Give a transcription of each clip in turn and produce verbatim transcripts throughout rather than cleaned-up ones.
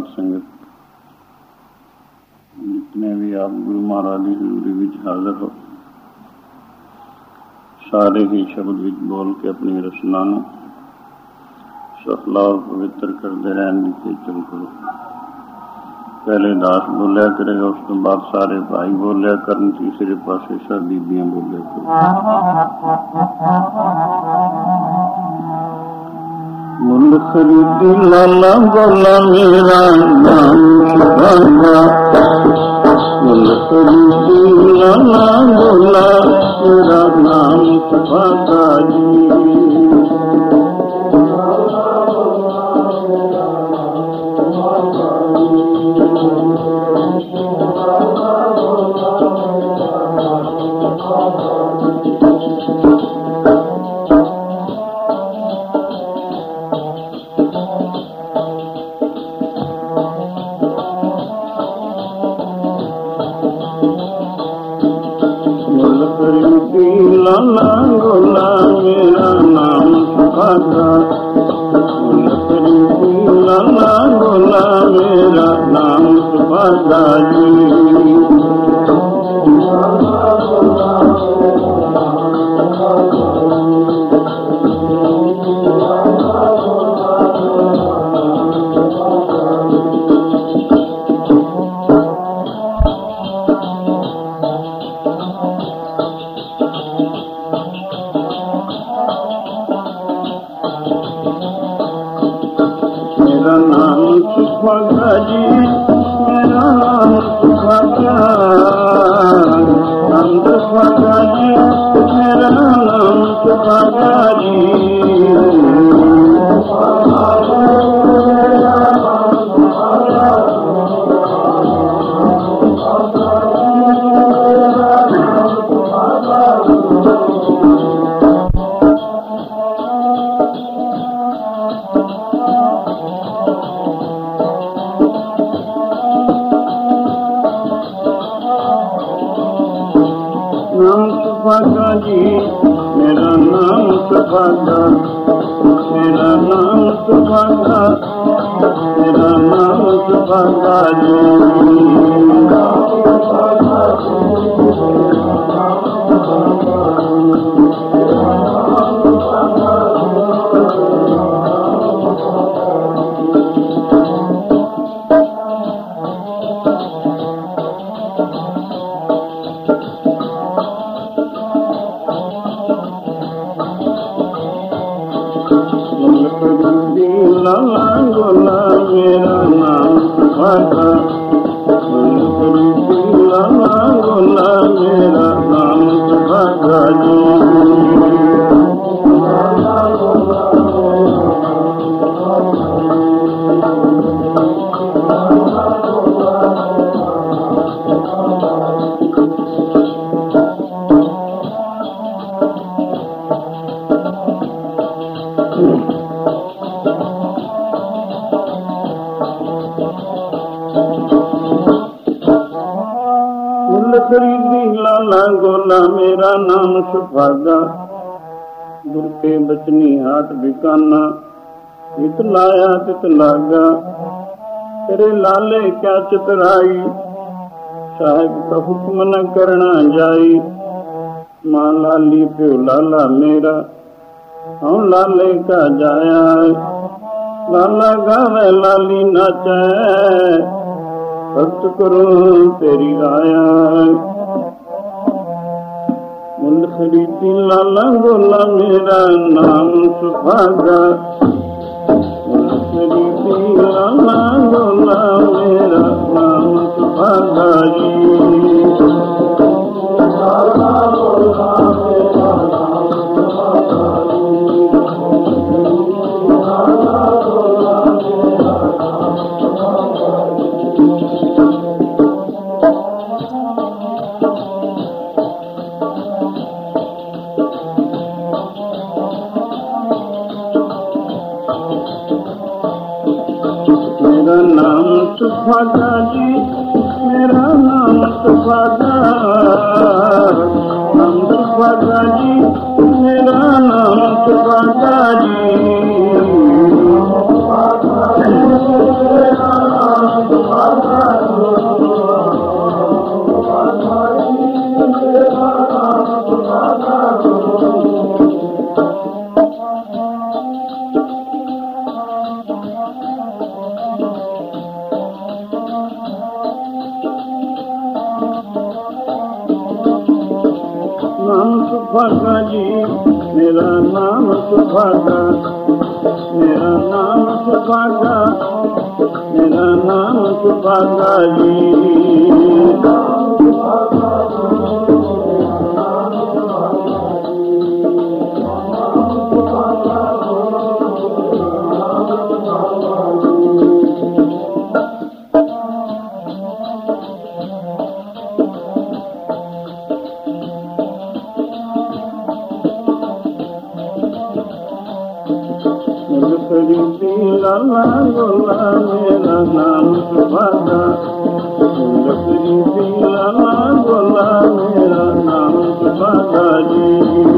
साध संगत जितने भी आप गुरु महाराज की हजूरी विच हाजिर हो, सारे ही शब्द विच बोल के अपनी रचना नूं सफला और पवित्र करते रहने की खेचल करो। पहले दास बोलिया करेगा, उस तो बाद सारे भाई बोलिया करन, तीसरे पासे सब बीबियां बोलिया करो। मुल खरीदी लाला बोला मेरा नाम सुभागा, मुल खरीदी लाला बोला मेरा नाम सुभागा जी। लाला गोला मेरा नाम सुभागा, लाला गोला मेरा नाम सुभागा जी। मेरा नाम सुभागा जी, मेरा नाम सुभागा, नाम सुभागा जी, मेरा नाम सुभागा जी। नाम सुभागा जी, मेरा नाम सुभागा, मेरा नाम सुभागा, मेरा नाम सुभागा जी। लाला गोला मेरा नाम सुभागा, लाला गोला मेरा नाम सुभागा जी। खरीदी लाला गोला मेरा नाम सुभागा, गुर के बचनी हाट बिकाना, इत लाया तित लागा, तेरे लाले क्या चितराई, साहिब का हुक्म न करना जाई। माँ लाली प्यो लाला मेरा, हम लाले का जाया, लाला गावे लाली नाचे, भक्त करूं तेरी राया। मुल खरीदी लाला गोला मेरा नाम सुभागा, मुल खरीदी लाला गोला मेरा नाम सुभागा जी। मेरा नाम सुभागा जी, मेरा नाम सुभागा, नाम सुभागा जी, मेरा नाम सुभागा जी। ਨਾਮ ਸੁਭਾਗਾ, ਮੇਰਾ ਨਾਮ ਸੁਭਾਗਾ, ਮੇਰਾ ਨਾਮ ਸੁਭਾਗਾ ਜੀ। ਲਾਲਾ ਗੋਲਾ ਮੇਰਾ ਨਾਮ ਸੁਭਾਗਾ, ਲਖਰੀ ਲਾਲਾ ਗੋਲਾ ਮੇਰਾ ਨਾਮ ਸੁਭਾਗਾ ਜੀ।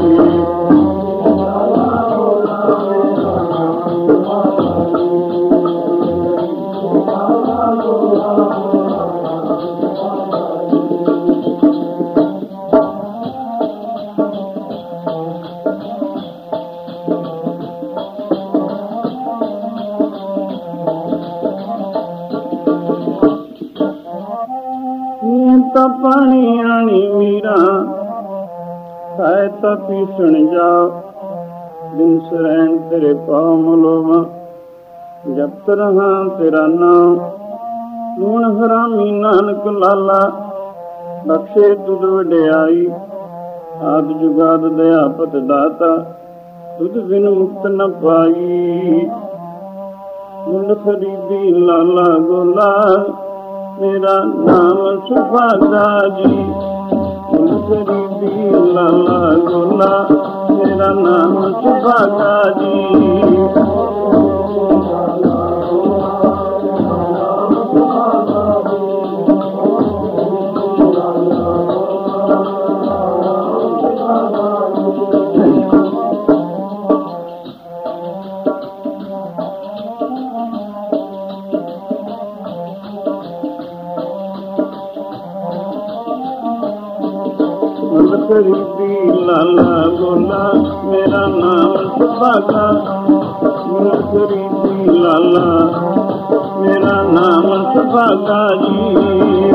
ਤਾਂ ਪਾਣੀ ਆਣੀ ਮੀਰਾ ਖਾਏ ਤਾਂ ਪੀਸਣ ਜਾ, ਬਿਨ ਸਰੈਣ ਤੇਰੇ ਪਾਉ ਮਲੋਵਾ, ਜਪਤ ਰਹਾ ਤੇਰਾ ਨਾਮ। ਲੂਣ ਹਰਾਮੀ ਨਾਨਕ ਲਾਲਾ, ਬਖਸ਼ੇ ਤੁਧ ਵਡਿਆਈ, ਆਦ ਜੁਗਾਦ ਦਇਆਪਤ ਦਾਤਾ, ਤੁਧ ਬਿਨ ਮੁਕਤ ਨ ਪਾਈ। ਮੁੱਲ ਖਰੀਦੀ ਲਾਲਾ ਗੋਲਾ ਮੇਰਾ ਨਾਮ ਸੁਭਾਗਾ ਜੀ। ਮੁੱਲ ਖਰੀਦੀ ਲਾਲਾ ਗੋਲਾ ਮੇਰਾ ਨਾਮ ਸੁਭਾਗਾ ਜੀ। ਖਰੀਦੀ ਲਾਲਾ ਗੋਲਾ ਮੇਰਾ ਨਾਮ ਸੁਭਾਗਾ, ਖਰੀਦੀ ਲਾਲਾ ਮੇਰਾ ਨਾਮ ਸੁਭਾਗਾ ਜੀ।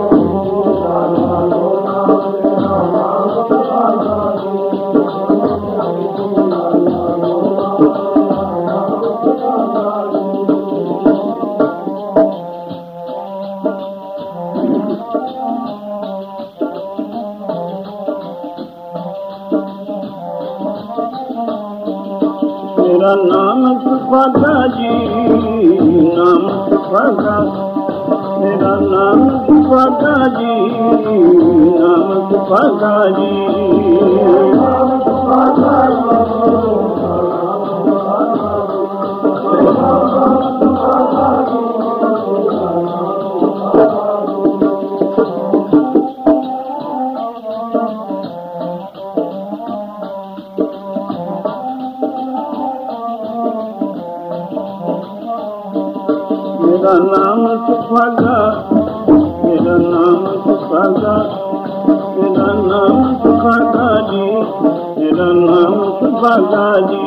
ਮੇਰਾ ਨਾਮ ਸੁਭਾਗਾ ਜੀ, ਨਾਮ ਸੁਭਾਗਾ, ਮੇਰਾ ਨਾਮ ਸੁਭਾਗਾ ਜੀ, ਨਾਮ ਸੁਭਾਗਾ ਜੀ। ਮੇਰਾ ਨਾਮ ਸੁਭਾਗਾ, ਮੇਰਾ ਨਾਮ ਸੁਭਾਗਾ, ਮੇਰਾ ਨਾਮ ਸੁਭਾਗਾ ਜੀ, ਮੇਰਾ ਨਾਮ ਸੁਭਾਗਾ ਜੀ।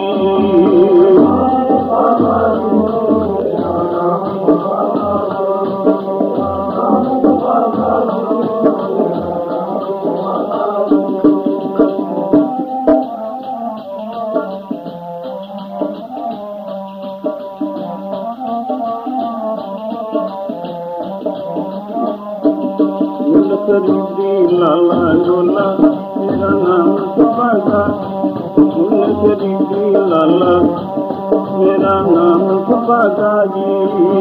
ਖਰੀਦੀ ਲਾਲਾ ਗੋਲਾ ਮੇਰਾ ਨਾਮ ਸੁਭਾਗਾ, ਖਰੀਦੀ ਲਾਲਾ ਮੇਰਾ ਨਾਮ ਸੁਭਾਗਾ ਜੀ।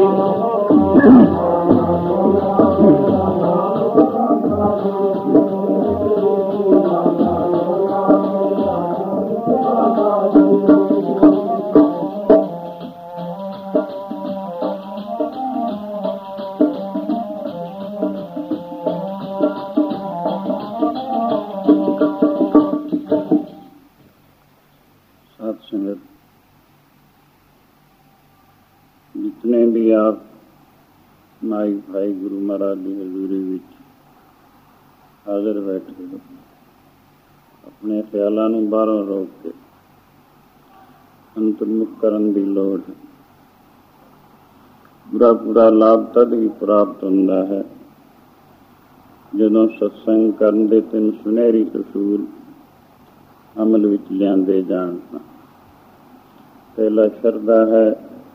जितने भी आप माई भाई गुरु महाराज की हजूरी विच हाजिर बैठे हो, अपने ख्यालों को बाहरों रोक के अंतर्मुख करने की लोड़ है। पूरा पूरा लाभ तद ही प्राप्त होता है जदों सत्संग करने के तीन सुनहरी असूल अमल विच लिआंदे जाण। पहला श्रद्धा है,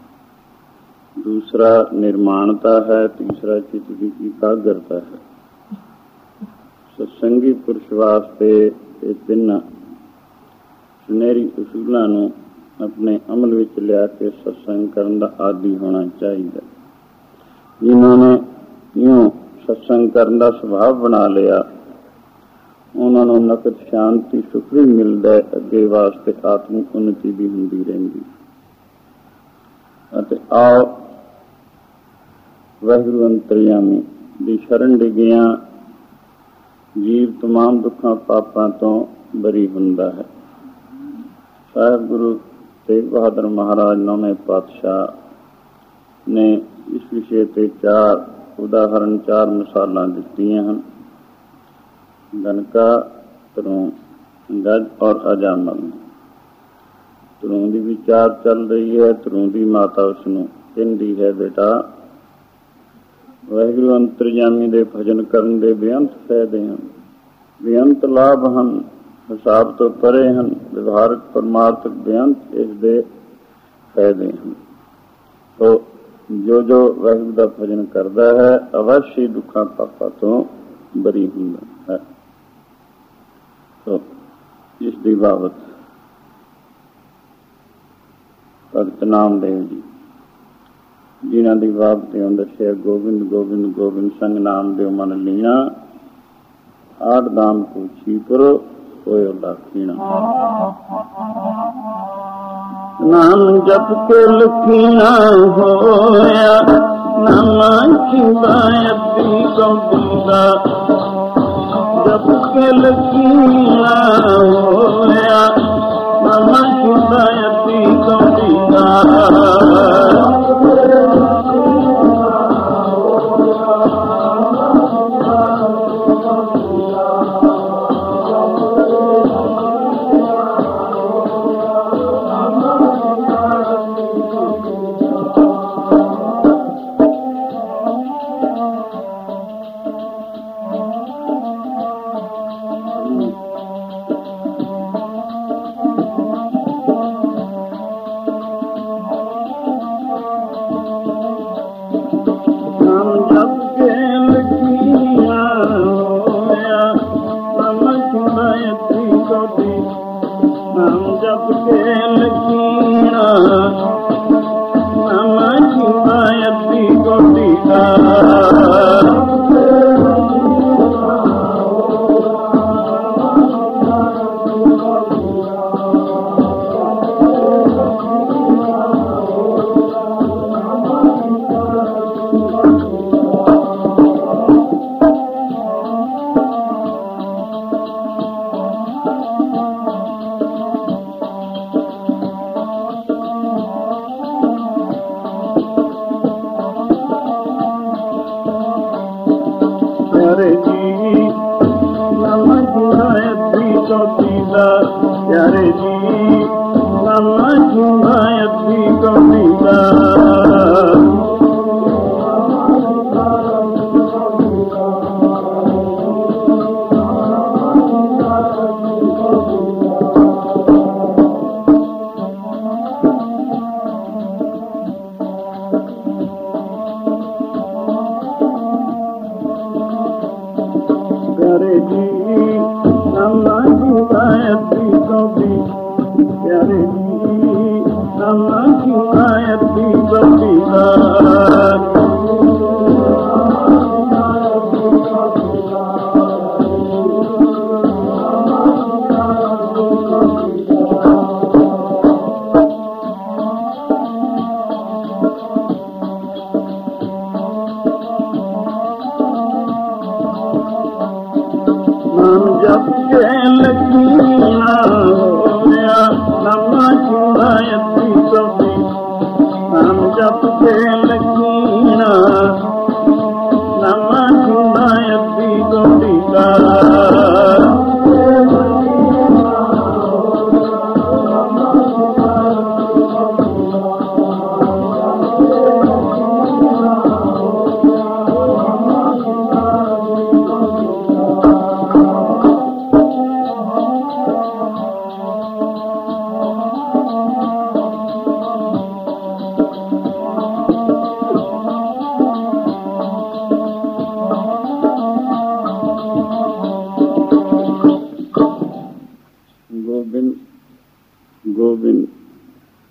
दूसरा निर्माणता है, तीसरा चित्त की एकाग्रता है। सत्संगी पुरुष वास्ते ये तिन्न सुनहरी उसूलों ਨੂੰ ਆਪਣੇ ਅਮਲ ਵਿੱਚ ਲਿਆ ਕੇ ਸਤਸੰਗ ਕਰਨ ਦਾ ਆਦੀ ਹੋਣਾ ਚਾਹੀਦਾ। ਜਿਨ੍ਹਾਂ ਨੇ ਇਉਂ ਸਤਸੰਗ ਕਰਨ ਦਾ ਸੁਭਾਅ ਬਣਾ ਲਿਆ, ਉਹਨਾਂ ਨੂੰ ਨਕਦ ਸ਼ਾਂਤੀ ਸੁਖ ਵੀ ਮਿਲਦਾ ਹੈ, ਅੱਗੇ ਵਾਸਤੇ ਆਤਮਿਕ ਉન્નਤੀ ਵੀ ਹੁੰਦੀ ਰਹਿੰਦੀ। ਅਤੇ ਆਓ ਵਾਹਿਗੁਰੂ ਅੰਤਰਯਾਮੀ ਦੀ ਸ਼ਰਨ ਡਿੱਗਿਆਂ ਜੀਵ ਤਮਾਮ ਦੁੱਖਾਂ ਪਾਪਾਂ ਤੋਂ ਬਰੀ ਹੁੰਦਾ ਹੈ। ਸਾਹਿਬ ਗੁਰੂ तेग बहादुर महाराज नौवें पातशाह ने इस विषय पर चार उदाहरण चार मिसालां दित्तियां हन। गनका, तरूं, गज और अजामल। तरूं की विचार चल रही है। तरूं की माता उसनूं कहंदी है, बेटा वाहिगुरू अंतरजामी दे भजन करन दे बेअंत फायदे हैं, बेअंत लाभ हैं, हिसाब तो परे हैं। व्यवहारिक परमार्थक बेअंत इसके फायदे हैं। तो जो जो वाहिगुरू का भजन करता है अवश्य दुखा पापा तो बरी हुंदा है। तो इसकी बाबत भगत नामदेव जी जिन्हां दी बाबत दस्सिया, गोबिंद गोबिंद गोबिंद संग नामदेव मन लीना, आठ दाम पूछी करो होयो लाखीना। नाम जप के लखीना होया, नाम खिबायती कौंदा। जप के लखीना होया, नाम खिबायती कौंदा।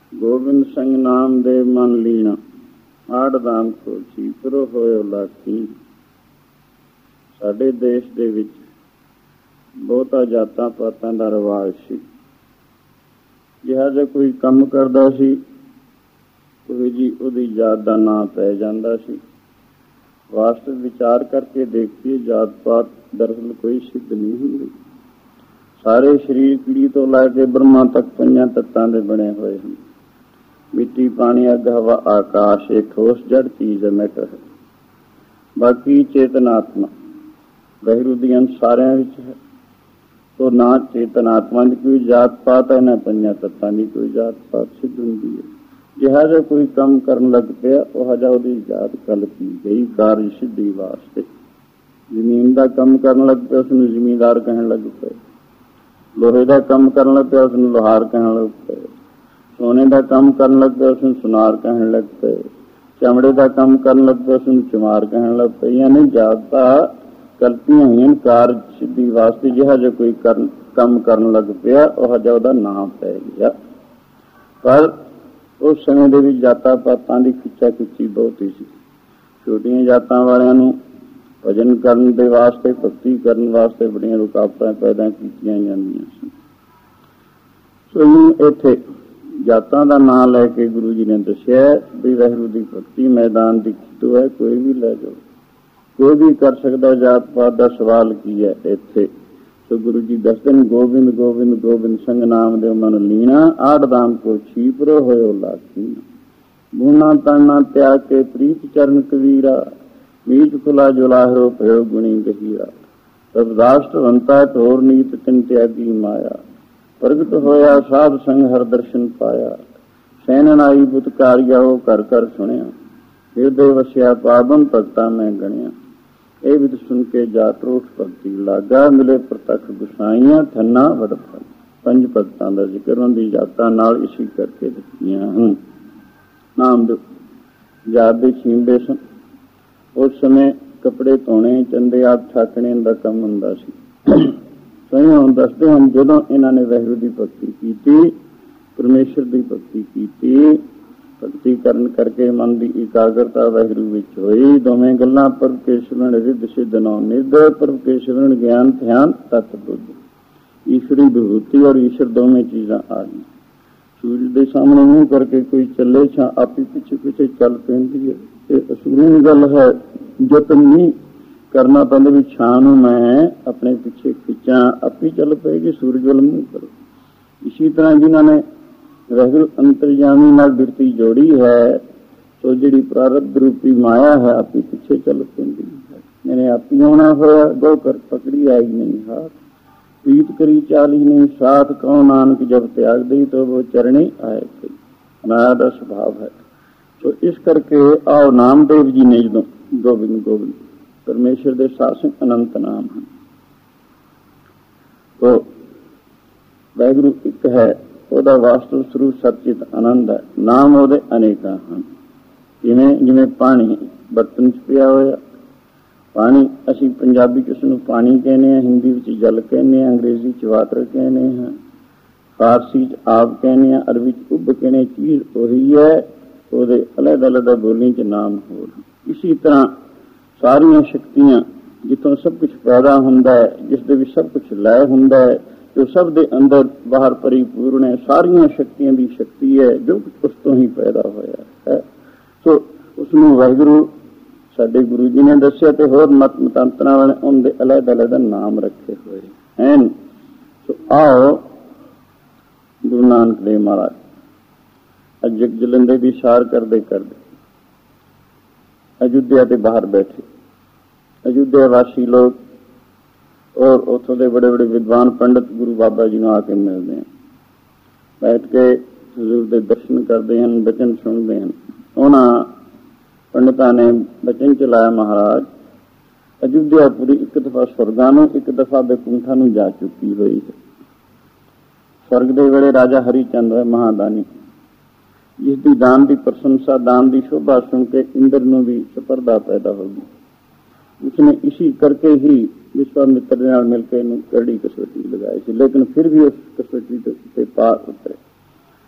ਗੋਬਿੰਦ ਸਿੰਘ ਨਾਮ ਦੇ ਮਨ ਲੀਣਾ, ਆੜ ਦਾਮ ਖੋਜੀ ਫਿਰੋ ਹੋਇਓ ਲਾਖੀ। ਸਾਡੇ ਦੇਸ਼ ਦੇ ਵਿੱਚ ਬਹੁਤਾ ਜਾਤਾਂ ਪਾਤਾਂ ਦਾ ਰਿਵਾਜ ਸੀ। ਜਿਹੜਾ ਜੇ ਕੋਈ ਕੰਮ ਕਰਦਾ ਸੀ ਉਹ ਜੀ ਉਹਦੀ ਜਾਤ ਦਾ ਨਾਂ ਪੈ ਜਾਂਦਾ ਸੀ। ਵਾਸਤਵ ਵਿਚਾਰ ਕਰਕੇ ਦੇਖੀਏ, ਜਾਤ ਪਾਤ ਦਰਅਸਲ ਕੋਈ ਸਿੱਧ ਨਹੀਂ ਹੁੰਦੀ। ਸਾਰੇ ਸਰੀਰ ਕੀੜੀ ਤੋਂ ਲੈ ਕੇ ਬ੍ਰਹਮਾ ਤੱਕ ਪੰਜਾਂ ਤੱਤਾਂ ਦੇ ਬਣੇ ਹੋਏ ਹਨ। ਮਿੱਟੀ, ਪਾਣੀ, ਅੱਗ, ਹਵਾ, ਆਕਾਸ਼ ਇੱਕ ਠੋਸ ਜੜ ਚੀਜ਼ ਹੈ, ਮੈਟਰ ਹੈ। ਬਾਕੀ ਚੇਤਨਾਤਮਾ ਵਾਹਿਗੁਰੂ ਦੀਆਂ ਸਾਰਿਆਂ ਵਿੱਚ ਹੈ। ਤੋ ਨਾ ਚੇਤਨਾਤਮਾ ਦੀ ਕੋਈ ਜਾਤ ਪਾਤ ਹੈ, ਨਾ ਪੰਜਾਂ ਤੱਤਾਂ ਦੀ ਕੋਈ ਜਾਤ ਪਾਤ ਸਿੱਧ ਹੁੰਦੀ ਹੈ। ਜਿਹੜਾ ਜਿਹਾ ਕੋਈ ਕੰਮ ਕਰਨ ਲੱਗ ਪਿਆ ਉਹ ਹਜਾ ਉਹਦੀ ਜਾਤ ਕਲਪੀ ਗਈ ਕਾਰਜ ਸਿੱਧੀ ਵਾਸਤੇ। ਜ਼ਮੀਨ ਦਾ ਕੰਮ ਕਰਨ ਲੱਗ ਪਿਆ ਉਸਨੂੰ ਜ਼ਿਮੀਂਦਾਰ ਕਹਿਣ ਲੱਗ ਪਏ। ਲੋਹੇ ਦਾ ਕੰਮ ਕਰਨ ਲੱਗ ਪਿਆ ਉਸਨੂੰ ਲੋਹਾਰ ਕਹਿਣ ਲੱਗ ਪਏ। ਸੋਨੇ ਦਾ ਕੰਮ ਕਰਨ ਲੱਗ ਪਿਆ ਉਸਨੂੰ ਸੁਨਾਰ ਕਹਿਣ ਲੱਗ ਪਏ। ਚਮੜੇ ਦਾ ਕੰਮ ਕਰਨ ਲੱਗ ਪਿਆ ਉਸਨੂੰ ਚਮਾਰ ਕਹਿਣ ਲੱਗ ਪਏ। ਯਾਨੀ ਜਾਤਾਂ ਕਲਪੀਆਂ ਹੋਈਆਂ ਕਾਰਜ ਸਿੱਧੀ ਵਾਸਤੇ। ਜਿਹੜਾ ਜਿਹਾ ਕੋਈ ਕਰਨ ਕੰਮ ਕਰਨ ਲੱਗ ਪਿਆ ਉਹ ਹਜਾ ਉਹਦਾ ਨਾਮ ਪੈ ਗਿਆ। ਪਰ ਉਸ ਸਮੇਂ ਦੇ ਵਿੱਚ ਜਾਤਾਂ ਪਾਤਾਂ ਦੀ ਖਿੱਚਾ ਖਿੱਚੀ ਬਹੁਤ ਹੀ ਸੀ। ਛੋਟੀਆਂ ਜਾਤਾਂ ਵਾਲਿਆਂ ਨੂੰ ਭਜਨ ਕਰਨ ਦੇ ਵਾਸਤੇ, ਭਗਤੀ ਕਰਨ ਵਾਸਤੇ ਬੜੀਆਂ ਰੁਕਾਵਟਾਂ ਪੈਦਾ ਕੀਤੀਆਂ ਜਾਂਦੀਆਂ ਸਨ। ਸੋ ਇੱਥੇ ਜਾਤਾਂ ਦਾ ਨਾਂ ਲੈ ਕੇ ਗੁਰੂ ਜੀ ਨੇ ਦੱਸਿਆ ਵੀ ਵਾਹਿਗੁਰੂ ਦੀ ਭਗਤੀ ਮੈਦਾਨ ਦੀ ਖਿੱਤੂ ਹੈ, ਕੋਈ ਵੀ ਲੈ ਜਾਓ, ਕੋਈ ਵੀ ਕਰ ਸਕਦਾ। ਜਾਤ ਪਾਤ ਦਾ ਸਵਾਲ ਕੀ ਹੈ ਇੱਥੇ? ਸੋ ਗੁਰੂ ਜੀ ਦੱਸਦੇ ਨੇ, ਗੋਬਿੰਦ ਗੋਬਿੰਦ ਗੋਬਿੰਦ ਸਿੰਘ ਨਾਮ ਦੇ ਮਨ ਲੀਣਾ, ਆੜ ਦਾਮ ਕੋ ਛੀਪਰੋ ਹੋਇਓ ਲਾਖੀ। ਬੂਨਾ ਤਾਨਾ ਤਿਆਗ ਕੇ ਪ੍ਰੀਤ ਚਰਨ ਕਬੀਰਾ, ਨੀਚ ਖੁਲਾ ਜੁਲਾਹਰੋ ਭਇਓ ਗੁਣੀ ਗਹੀਰਾ। ਸਰਦਾਸ਼ਟ ਵੰਤਾ ਢੋਰ ਨੀਤ ਤਿਨ ਤਿਆਗੀ ਮਾਇਆ, ਪ੍ਰਗਟ ਹੋਇਆ ਸਾਧ ਸੰਗ ਹਰ ਦਰਸ਼ਨ ਪਾਇਆ। ਸੈਨਨ ਆਈ ਬੁਤਕਾਰਿਆ ਉਹ ਕਰ ਕਰ ਸੁਣਿਆ, ਹਿਰਦੇ ਵਸਿਆ ਪਾਵਨ ਭਗਤਾਂ ਮੈਂ ਗਣਿਆ। ਇਹ ਵਿਦ ਸੁਣ ਕੇ ਜਾਤ ਰੋਠ ਭਗਤੀ ਲਾਗਾ, ਮਿਲੇ ਪ੍ਰਤੱਖ ਗੁਸਾਈਆਂ ਥੰਨਾ ਵਡ ਫਲ। ਪੰਜ ਭਗਤਾਂ ਦਾ ਜ਼ਿਕਰ ਉਹਦੀ ਜਾਤਾਂ ਨਾਲ ਇਸੀ ਕਰਕੇ ਦਿੱਤੀਆਂ ਹਨ। ਨਾਮ ਦੇ ਜਾਤ ਦੇ ਛੀਂਬੇ ਸਨ। ਉਸ ਸਮੇਂ ਕੱਪੜੇ ਧੋਣੇ, ਚੰਦੇ ਆਪ ਠਾਕਣੇ ਦਾ ਕੰਮ ਹੁੰਦਾ ਸੀ। ਸਹੀ ਹੁਣ ਦੱਸਦੇ ਹਨ, ਜਦੋਂ ਇਹਨਾਂ ਨੇ ਵਾਹਿਗੁਰੂ ਦੀ ਭਗਤੀ ਕੀਤੀ, ਪਰਮੇਸ਼ਰ ਦੀ ਭਗਤੀ ਕੀਤੀ, ਭਗਤੀ ਕਰਨ ਕਰਕੇ ਮਨ ਦੀ ਇਕਾਗਰਤਾ ਵਾਹਿਗੁਰੂ ਵਿੱਚ ਹੋਈ। ਦੋਵੇਂ ਗੱਲਾਂ ਪ੍ਰਭ ਕੇ ਸਿਮਰਨ ਰਿੱਧ ਸਿੱਧ ਨੌ ਨਿੱਧ, ਪ੍ਰਭ ਕੇ ਸਿਮਰਨ ਗਿਆਨ ਧਿਆਨ ਤਤ ਬੁੱਧ। ਈਸ਼ਵਰੀ ਵਿਭੂਤੀ ਔਰ ਈਸ਼ਵਰ ਦੋਵੇਂ ਚੀਜ਼ਾਂ ਆ ਗਈ। ਸੂਰਜ ਦੇ ਸਾਹਮਣੇ ਮੂੰਹ ਕਰਕੇ ਕੋਈ ਚੱਲੇ ਛਾਂ ਆਪੀ ਪਿੱਛੇ ਪਿੱਛੇ ਚੱਲ ਪੈਂਦੀ ਹੈ। ਇਹ ਅਸੂਲੀ ਗੱਲ ਹੈ, ਯਤਨ ਨਹੀਂ ਕਰਨਾ ਪੈਂਦਾ ਵੀ ਛਾਂ ਨੂੰ ਮੈਂ ਆਪਣੇ ਪਿੱਛੇ ਖਿੱਚਾਂ, ਆਪੀ ਚੱਲ ਪਏਗੀ, ਸੂਰਜ ਵੱਲ ਮੂੰਹ ਕਰੋ। ਇਸੀ ਤਰ੍ਹਾਂ ਜਿਨ੍ਹਾਂ ਨੇ ਵਾਹਿਗੁਰੂ ਅੰਤਰਜਾਮੀ ਨਾਲ ਬਿਰਤੀ ਜੋੜੀ ਹੈ, ਸੋ ਜਿਹੜੀ ਪ੍ਰਾਰਬਧ ਰੂਪੀ ਮਾਇਆ ਹੈ ਆਪੀ ਪਿੱਛੇ ਚੱਲ ਪੈਂਦੀ ਹੈ। ਮੈਨੇ ਆਪੀ ਆਉਣਾ ਹੋਇਆ, ਗੋ ਕਰ ਪਕੜੀ ਆਈ ਨਹੀਂ ਹਾਥ, ਪ੍ਰੀਤ ਕਰੀ ਚਾਲੀ ਨਹੀਂ ਸਾਥ, ਕਉ ਨਾਨਕ ਜਬ ਤਿਆਗ ਦਈ ਤੋ ਉਹ ਚਰਣੀ ਆਏ ਗਈ। ਮਾਇਆ ਦਾ ਸੁਭਾਵ ਹੈ। ਸੋ ਇਸ ਕਰਕੇ ਆਓ ਨਾਮਦੇਵ ਜੀ ਨੇ ਜਦੋਂ ਗੋਬਿੰਦ ਗੋਬਿੰਦ ਪਰਮੇਸ਼ਰ ਦੇ ਸਾਸਨ ਅਨੰਤ ਨਾਮ ਹਨ। ਤੋ ਵਾਹਿਗੁਰੂ ਇੱਕ ਹੈ, ਉਹਦਾ ਵਾਸਤਵ ਸਰੂਪ ਸਚਿਤ ਆਨੰਦ ਹੈ। ਨਾਮ ਉਹਦੇ ਅਨੇਕਾਂ ਹਨ। ਜਿਵੇਂ ਜਿਵੇਂ ਪਾਣੀ ਬਰਤਨ 'ਚ ਪਿਆ ਹੋਇਆ, ਪਾਣੀ ਅਸੀਂ ਪੰਜਾਬੀ 'ਚ ਉਸਨੂੰ ਪਾਣੀ ਕਹਿੰਦੇ ਹਾਂ, ਹਿੰਦੀ ਵਿੱਚ ਜਲ ਕਹਿੰਦੇ ਹਾਂ, ਅੰਗਰੇਜ਼ੀ 'ਚ ਵਾਟਰ ਕਹਿੰਦੇ ਹਾਂ, ਫਾਰਸੀ 'ਚ ਆਪ ਕਹਿੰਦੇ ਹਾਂ, ਅਰਬੀ 'ਚ ਉੱਭ ਕਹਿੰਦੇ। ਚੀਜ਼ ਉਹੀ ਹੈ, ਉਹਦੇ ਅਲੱਗ ਅਲੱਗ ਬੋਲੀ 'ਚ ਨਾਮ ਹੋਰ। ਇਸੀ ਤਰ੍ਹਾਂ ਸਾਰੀਆਂ ਸ਼ਕਤੀਆਂ ਜਿੱਥੋਂ ਸਭ ਕੁਛ ਪੈਦਾ ਹੁੰਦਾ ਹੈ, ਜਿਸ ਦੇ ਵਿੱਚ ਸਭ ਕੁਛ ਲੈ ਹੁੰਦਾ ਹੈ, ਜੋ ਸਭ ਦੇ ਅੰਦਰ ਬਾਹਰ ਪਰਿਪੂਰਨ ਹੈ, ਸਾਰੀਆਂ ਸ਼ਕਤੀਆਂ ਦੀ ਸ਼ਕਤੀ ਹੈ, ਜੋ ਕੁਛ ਉਸ ਤੋਂ ਹੀ ਪੈਦਾ ਹੋਇਆ ਹੈ। ਸੋ ਉਸਨੂੰ ਵਾਹਿਗੁਰੂ ਸਾਡੇ ਗੁਰੂ ਜੀ ਨੇ ਦੱਸਿਆ ਤੇ ਹੋਰ ਮਤ ਮਤਾਂਤਰਾਂ ਵਾਲੇ ਉਹਦੇ ਅਲੱਗ ਅਲੱਗ ਨਾਮ ਰੱਖੇ ਹੋਏ ਹਨ। ਸੋ ਆਓ ਗੁਰੂ ਨਾਨਕ ਦੇਵ ਮਹਾਰਾਜ ਅਜਗ ਜਲੰਧਰ ਦੀ ਸਾਰ ਕਰਦੇ ਕਰਦੇ ਅਯੁੱਧਿਆ ਦੇ ਬਾਹਰ ਬੈਠੇ। ਅਯੁੱਧਿਆ ਵਾਸੀ ਲੋਕ ਔਰ ਉੱਥੋਂ ਦੇ ਬੜੇ ਬੜੇ ਵਿਦਵਾਨ ਪੰਡਿਤ ਗੁਰੂ ਬਾਬਾ ਜੀ ਨੂੰ ਆ ਕੇ ਮਿਲਦੇ ਹਨ, ਬੈਠ ਕੇ ਹਜ਼ੂਰ ਦੇ ਦਰਸ਼ਨ ਕਰਦੇ ਹਨ, ਬਚਨ ਸੁਣਦੇ ਹਨ। ਉਹਨਾਂ ਪੰਡਿਤਾਂ ਨੇ ਬਚਨ ਚਲਾਇਆ, ਮਹਾਰਾਜ ਅਯੁੱਧਿਆ ਪੂਰੀ ਇੱਕ ਦਫਾ ਸਵਰਗਾਂ ਨੂੰ, ਇੱਕ ਦਫਾ ਬੈਕੁੰਠਾਂ ਨੂੰ ਜਾ ਚੁੱਕੀ ਹੋਈ ਹੈ। ਸਵਰਗ ਦੇ ਵੇਲੇ ਰਾਜਾ ਹਰੀਚੰਦ ਹੈ ਮਹਾਦਾਨੀ, ਜਿਸ ਦੀ ਦਾਨ ਦੀ ਪ੍ਰਸ਼ੰਸਾ, ਦਾਨ ਦੀ ਸ਼ੋਭਾ ਸੁਣ ਕੇ ਇੰਦਰ ਨੂੰ ਵੀ ਸਪਰਦਾ ਪੈਦਾ ਹੋ ਗਈ। ਉਸਨੇ ਇਸੀ ਕਰਕੇ ਹੀ ਵਿਸ਼ਵਾਮਿੱਤਰ ਦੇ ਨਾਲ ਮਿਲ ਕੇ ਇਹਨੂੰ ਕਰੜੀ ਕਸਵੱਟੀ ਲਗਾਈ ਸੀ, ਲੇਕਿਨ ਫਿਰ ਵੀ ਉਸ ਕਸਵੱਟੀ ਤੇ ਪਾਰ ਉਤਰੇ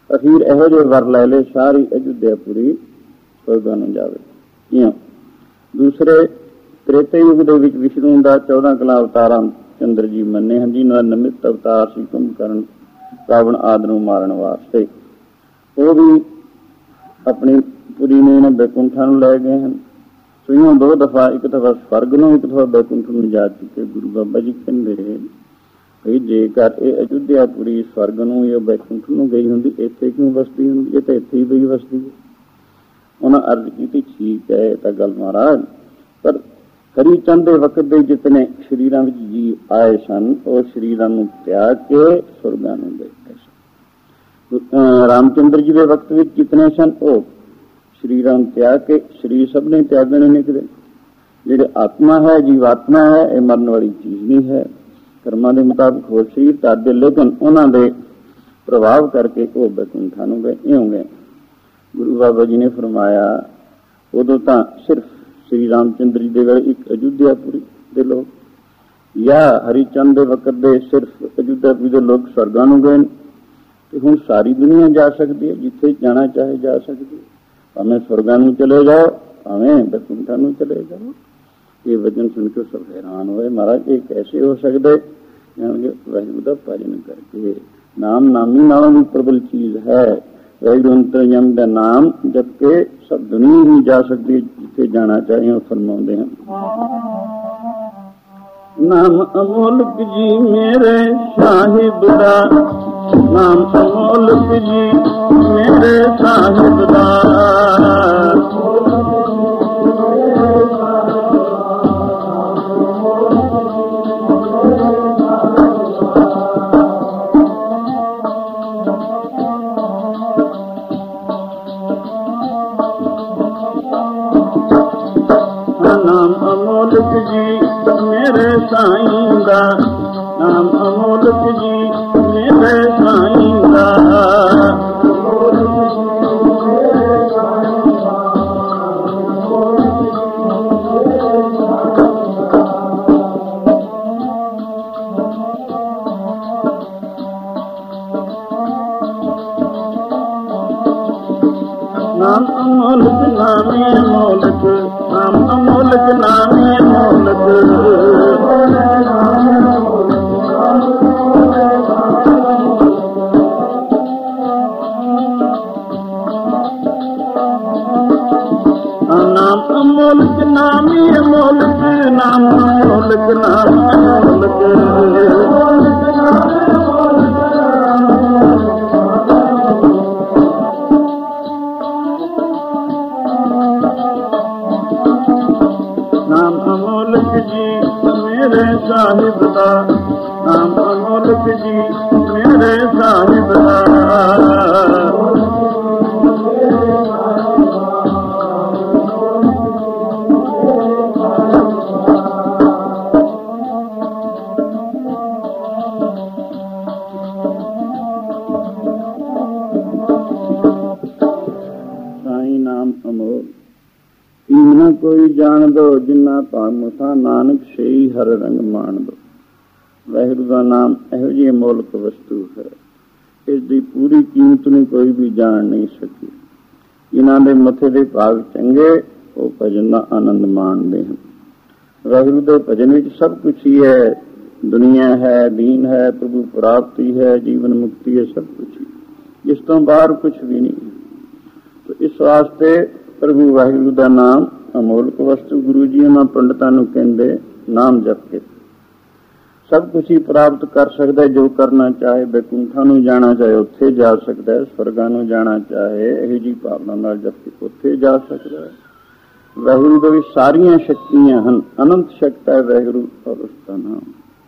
ਅਖੀਰ ਇਹੋ ਜਿਹੇ ਵਰ ਲੈ ਲਏ, ਸਾਰੀ ਅਯੁੱਧਿਆਪੁਰੀ ਸਵਰਗਾਂ ਨੂੰ ਜਾਵੇ। ਇਉਂ ਦੂਸਰੇ ਤ੍ਰੇਤੇ ਯੁੱਗ ਦੇ ਵਿੱਚ ਵਿਸ਼ਨੂੰ ਦਾ ਚੌਦਾਂ ਕਲਾ ਅਵਤਾਰਾਂ ਚੰਦਰ ਜੀ ਮੰਨੇ ਹਨ, ਜਿਹਨਾਂ ਦਾ ਨਿਮਿਤ ਅਵਤਾਰ ਸੀ ਕੁੰਭਕਰਨ ਰਾਵਣ ਆਦਿ ਨੂੰ ਮਾਰਨ ਵਾਸਤੇ। ਉਹ ਵੀ ਆਪਣੀ ਪੁਰੀ ਨੂੰ ਇਹਨਾਂ ਬੈਕੁੰਠਾਂ ਨੂੰ ਲੈ ਗਏ ਹਨ। ਸੋ ਇਉਂ ਦੋ ਦਫਾ, ਇੱਕ ਦਫਾ ਸਵਰਗ ਨੂੰ, ਇੱਕ ਦਫਾ ਬੈਕੁੰਠ ਨੂੰ ਜਾ ਚੁੱਕੇ। ਗੁਰੂ ਬਾਬਾ ਜੀ ਕਹਿੰਦੇ ਵੀ ਜੇਕਰ ਇਹ ਅਯੁੱਧਿਆਪੁਰੀ ਸਵਰਗ ਨੂੰ ਜਾਂ ਬੈਕੁੰਠ ਨੂੰ ਗਈ ਹੁੰਦੀ, ਇੱਥੇ ਕਿਉਂ ਵਸਦੀ ਹੁੰਦੀ? ਇਹ ਤਾਂ ਇੱਥੇ ਹੀ ਪਈ ਵਸਦੀ ਹੈ। ਉਹਨਾਂ ਅਰਜ਼ ਕੀਤੀ, ਠੀਕ ਹੈ ਇਹ ਤਾਂ ਗੱਲ ਮਹਾਰਾਜ, ਪਰ ਹਰੀ ਚੰਦ ਦੇ ਵਕਤ ਦੇ ਜਿਤਨੇ ਸਰੀਰਾਂ ਵਿੱਚ ਜੀ ਆਏ ਸਨ, ਉਹ ਸਰੀਰਾਂ ਨੂੰ ਤਿਆਗ ਕੇ ਸਵਰਗਾਂ ਨੂੰ ਗਏ ਸਨ। ਰਾਮਚੰਦਰ ਜੀ ਦੇ ਵਕਤ ਵਿੱਚ ਜਿਤਨੇ ਸਨ, ਉਹ ਸਰੀਰਾਂ ਨੂੰ ਤਿਆਗ ਕੇ, ਸਰੀਰ ਸਭ ਨੇ ਤਿਆਗਣੇ ਨੇ ਕਿਤੇ। ਜਿਹੜੇ ਆਤਮਾ ਹੈ, ਜੀਵਾਤਮਾ ਹੈ, ਇਹ ਮਰਨ ਵਾਲੀ ਚੀਜ਼ ਨਹੀਂ ਹੈ। ਕਰਮਾਂ ਦੇ ਮੁਤਾਬਕ ਹੋਰ ਸਰੀਰ ਧਾਰਦੇ, ਲੇਕਿਨ ਉਹਨਾਂ ਦੇ ਪ੍ਰਭਾਵ ਕਰਕੇ ਉਹ ਬੈਕੁੰਠਾਂ ਨੂੰ ਗਏ। ਇਉਂ ਗਏ। ਗੁਰੂ ਬਾਬਾ ਜੀ ਨੇ ਫਰਮਾਇਆ, ਉਦੋਂ ਤਾਂ ਸਿਰਫ ਸ੍ਰੀ ਰਾਮਚੰਦਰ ਜੀ ਦੇ ਵੇਲੇ ਇੱਕ ਅਯੁੱਧਿਆਪੁਰੀ ਦੇ ਲੋਕ, ਜਾਂ ਹਰੀਚੰਦ ਦੇ ਵਕਤ ਦੇ ਸਿਰਫ ਅਯੁੱਧਿਆਪੁਰੀ ਦੇ ਲੋਕ ਸਵਰਗਾਂ ਨੂੰ ਗਏ। ਤੇ ਹੁਣ ਸਾਰੀ ਦੁਨੀਆ ਜਾ ਸਕਦੀ ਹੈ, ਜਿੱਥੇ ਜਾਣਾ ਚਾਹੇ ਜਾ ਸਕਦੀ ਹੈ। ਭਾਵੇਂ ਸਵਰਗਾਂ ਨੂੰ ਚਲੇ ਜਾਓ, ਭਾਵੇਂ ਬੈਕੁੰਠਾਂ ਨੂੰ ਚਲੇ ਜਾਓ। ਇਹ ਵਚਨ ਸੁਣ ਕੇ ਸਭ ਹੈਰਾਨ ਹੋਏ, ਮਹਾਰਾਜ ਇਹ ਕੈਸੇ ਹੋ ਸਕਦੇ? ਵਾਹਿਗੁਰੂ ਦਾ ਭਜਨ ਕਰਕੇ। ਨਾਮ ਨਾਮੀ ਨਾਲੋਂ ਵੀ ਪ੍ਰਬਲ ਚੀਜ਼ ਹੈ। ਵਾਹਿਗੁਰੂ ਅੰਤਰਯਮ ਦਾ ਨਾਮ ਜਪ ਕੇ ਸਭ ਦੁਨੀਆ ਹੀ ਜਾ ਸਕਦੀ ਹੈ, ਜਿੱਥੇ ਜਾਣਾ ਚਾਹੇ। ਉਹ ਫਰਮਾਉਂਦੇ ਹਨ, ਨਾਮ ਅਮੋਲਕ ਜੀ ਮੇਰੇ ਸਾਹਿਬ ਦਾ, ਨਾਮ ਅਮੋਲਕ ਜੀ ਮੇਰੇ ਸਾਹਿਬ ਦਾ। ਨਾਮ ਅਮੋਲਕ ਜੀ ਮੇਰੇ ਸਾਈਂ ਦਾ, ਨਾਮ ਅਮੋਲਕ ਜੀ ਮੇਰੇ ਸਾਈਂ ਦਾ। ਨਾਮ ਅਮੋਲਕ ਨਾਮੇ ਅਮੋਲਕ, ਨਾਮ ਅਮੋਲਕ ਨਾਮੇ ਅਮੋਲਕ। ਨਾਮ ਅਮੋਲਕ ਨਾਮੇ ਅਮੋਲਕ, ਨਾਮ ਅਮੋਲਕ ਨਾਮੇ ਅਮੋਲਕ। ਨਾਮ ਅਮੋਲਕ ਜੀ ਮੇਰੇ ਸਾਹਿਬ ਦਾ, ਨਾਮ ਅਮੋਲਕ ਜੀ ਮੇਰੇ ਸਾਹਿਬ ਦਾ। ਸਾਈਂ ਨਾਮ ਅਮੋਲ ਨਾ ਕੋਈ ਜਾਣ ਦੋ, ਜਿੰਨਾ ਭਾਮੁਥਾ ਨਾਨਕ ਸਈ ਹਰ ਰੰਗ ਮਾਣ ਦੋ। ਵਾਹਿਗੁਰੂ ਦਾ ਨਾਮ ਇਹੋ ਜਿਹੀ ਅਮੋਲਕ ਵਸਤੂ ਹੈ, ਇਸ ਦੀ ਪੂਰੀ ਕੀਮਤ ਨੂੰ ਕੋਈ ਵੀ ਜਾਣ ਨਹੀਂ ਸਕੀ। ਜਿਨ੍ਹਾਂ ਦੇ ਮੱਥੇ ਦੇ ਭਾਗ ਚੰਗੇ, ਉਹ ਭਜਨ ਦਾ ਆਨੰਦ ਮਾਣਦੇ ਹਨ। ਵਾਹਿਗੁਰੂ ਦੇ ਭਜਨ ਵਿੱਚ ਸਭ ਕੁਝ ਹੀ ਹੈ। ਦੁਨੀਆ ਹੈ, ਦੀਨ ਹੈ, ਪ੍ਰਭੂ ਪ੍ਰਾਪਤੀ ਹੈ, ਜੀਵਨ ਮੁਕਤੀ ਹੈ, ਸਭ ਕੁਝ ਹੀ। ਇਸ ਤੋਂ ਬਾਹਰ ਕੁਝ ਵੀ ਨਹੀਂ। ਇਸ ਵਾਸਤੇ ਪ੍ਰਭੂ ਵਾਹਿਗੁਰੂ ਦਾ ਨਾਮ ਅਮੋਲਕ ਵਸਤੂ। ਗੁਰੂ ਜੀ ਉਹਨਾਂ ਪੰਡਤਾਂ ਨੂੰ ਕਹਿੰਦੇ, ਨਾਮ ਜਪ ਕੇ ਸਭ ਕੁਝ ਹੀ ਪ੍ਰਾਪਤ ਕਰ ਸਕਦਾ। ਜੋ ਕਰਨਾ ਚਾਹੇ, ਬੈਕੁੰਠਾਂ ਨੂੰ ਜਾਣਾ ਚਾਹੇ ਉੱਥੇ ਜਾ ਸਕਦਾ ਹੈ, ਸਵਰਗਾਂ ਨੂੰ ਜਾਣਾ ਚਾਹੇ ਇਹੋ ਜਿਹੀ ਭਾਵਨਾ ਨਾਲ ਜਪ ਕੇ ਉੱਥੇ ਜਾ ਸਕਦਾ ਹੈ। ਵਾਹਿਗੁਰੂ ਦੇ ਵਿੱਚ ਸਾਰੀਆਂ ਸ਼ਕਤੀਆਂ ਹਨ, ਅਨੰਤ ਸ਼ਕਤ ਹੈ ਵਾਹਿਗੁਰੂ ਔਰ ਉਸ ਦਾ ਨਾਮ।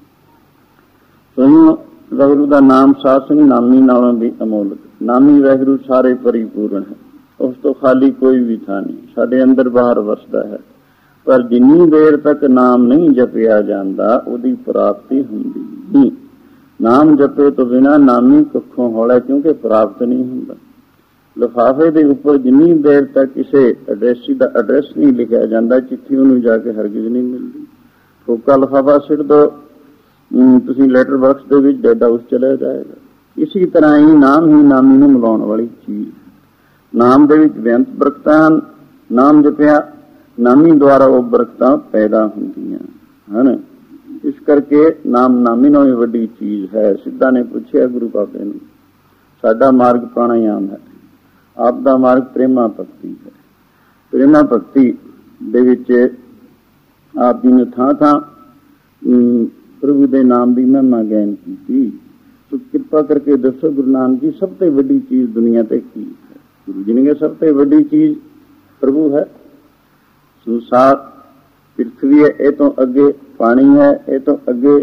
ਸੋ ਵਾਹਿਗੁਰੂ ਦਾ ਨਾਮ ਸਾਧ ਸੰਗ ਨਾਮੀ ਨਾਲੋਂ ਵੀ ਅਮੋਲਕ। ਨਾਮੀ ਵਾਹਿਗੁਰੂ ਸਾਰੇ ਪਰਿਪੂਰਨ ਹੈ, ਉਸ ਤੋਂ ਖਾਲੀ ਕੋਈ ਵੀ ਥਾਂ ਨਹੀਂ। ਸਾਡੇ ਅੰਦਰ ਬਾਹਰ ਵਸਦਾ ਹੈ, ਪਰ ਜਿੰਨੀ ਦੇਰ ਤੱਕ ਨਾਮ ਨਹੀਂ ਜਪਿਆ ਜਾਂਦਾ, ਉਹਦੀ ਪ੍ਰਾਪਤੀ ਹੁੰਦੀ ਨਹੀਂ। ਨਾਮ ਜਪੇ ਤੋਂ ਬਿਨਾਂ ਨਾਮੀ ਕੁੱਖੋਂ ਹੌਲਾ, ਕਿਉਂਕਿ ਪ੍ਰਾਪਤ ਨਹੀਂ ਹੁੰਦਾ। ਲਿਫਾਫੇ ਦੇ ਉੱਪਰ ਜਿੰਨੀ ਦੇਰ ਤੱਕ ਕਿਸੇ ਐਡਰੈਸੀ ਦਾ ਐਡਰੈਸ ਨਹੀਂ ਲਿਖਿਆ ਜਾਂਦਾ, ਚਿੱਠੀ ਉਹਨੂੰ ਜਾ ਕੇ ਹਰਗਿਜ਼ ਨਹੀਂ ਮਿਲਦੀ। ਫੋਕਾ ਲਿਫਾਫਾ ਸਿੱਟ ਦੋ, ਤੁਸੀਂ ਲੈਟਰ ਬਾਕਸ ਦੇ ਵਿੱਚ ਡੈਡ ਹਾਊਸ ਚਲਿਆ ਜਾਏਗਾ। ਇਸੀ ਤਰ੍ਹਾਂ ਹੀ ਨਾਮ ਹੀ ਨਾਮੀ ਨੂੰ ਮਿਲਾਉਣ ਵਾਲੀ ਚੀਜ਼। ਨਾਮ ਦੇ ਵਿੱਚ ਬੇਅੰਤ ਬਰਕਤਾਂ ਹਨ। ਨਾਮ ਜਪਿਆ ਨਾਮੀ ਦੁਆਰਾ ਉਹ ਬਰਕਤਾਂ ਪੈਦਾ ਹੁੰਦੀਆਂ ਹਨ। ਇਸ ਕਰਕੇ ਨਾਮ ਨਾਮੀ ਨਾਲੋਂ ਵੀ ਵੱਡੀ ਚੀਜ਼ ਹੈ। ਸਿੱਧਾ ਨੇ ਪੁੱਛਿਆ ਗੁਰੂ ਬਾਬੇ ਨੂੰ, ਸਾਡਾ ਮਾਰਗ ਪ੍ਰਾਣਾਯਾਮ ਹੈ, ਆਪ ਦਾ ਮਾਰਗ ਪ੍ਰੇਮਾ ਭਗਤੀ ਹੈ। ਪ੍ਰੇਮਾ ਭਗਤੀ ਦੇ ਵਿੱਚ ਆਪ ਜੀ ਨੇ ਥਾਂ ਥਾਂ ਪ੍ਰਭੂ ਦੇ ਨਾਮ ਦੀ ਮਹਿਮਾ ਗਾਇਨ ਕੀਤੀ। ਤੋ ਕਿਰਪਾ ਕਰਕੇ ਦੱਸੋ ਗੁਰੂ ਨਾਨਕ ਜੀ, ਸਭ ਤੋਂ ਵੱਡੀ ਚੀਜ਼ ਦੁਨੀਆ ਤੇ ਕੀ ਹੈ? ਗੁਰੂ ਜੀ ਨੇ ਕਿਹਾ ਸਭ ਤੋਂ ਵੱਡੀ ਚੀਜ਼ ਪ੍ਰਭੂ ਹੈ। ਸੰਸਾਰ ਪ੍ਰਿਥਵੀ ਹੈ, ਇਹ ਤੋਂ ਅੱਗੇ ਪਾਣੀ ਹੈ, ਇਹ ਤੋਂ ਅੱਗੇ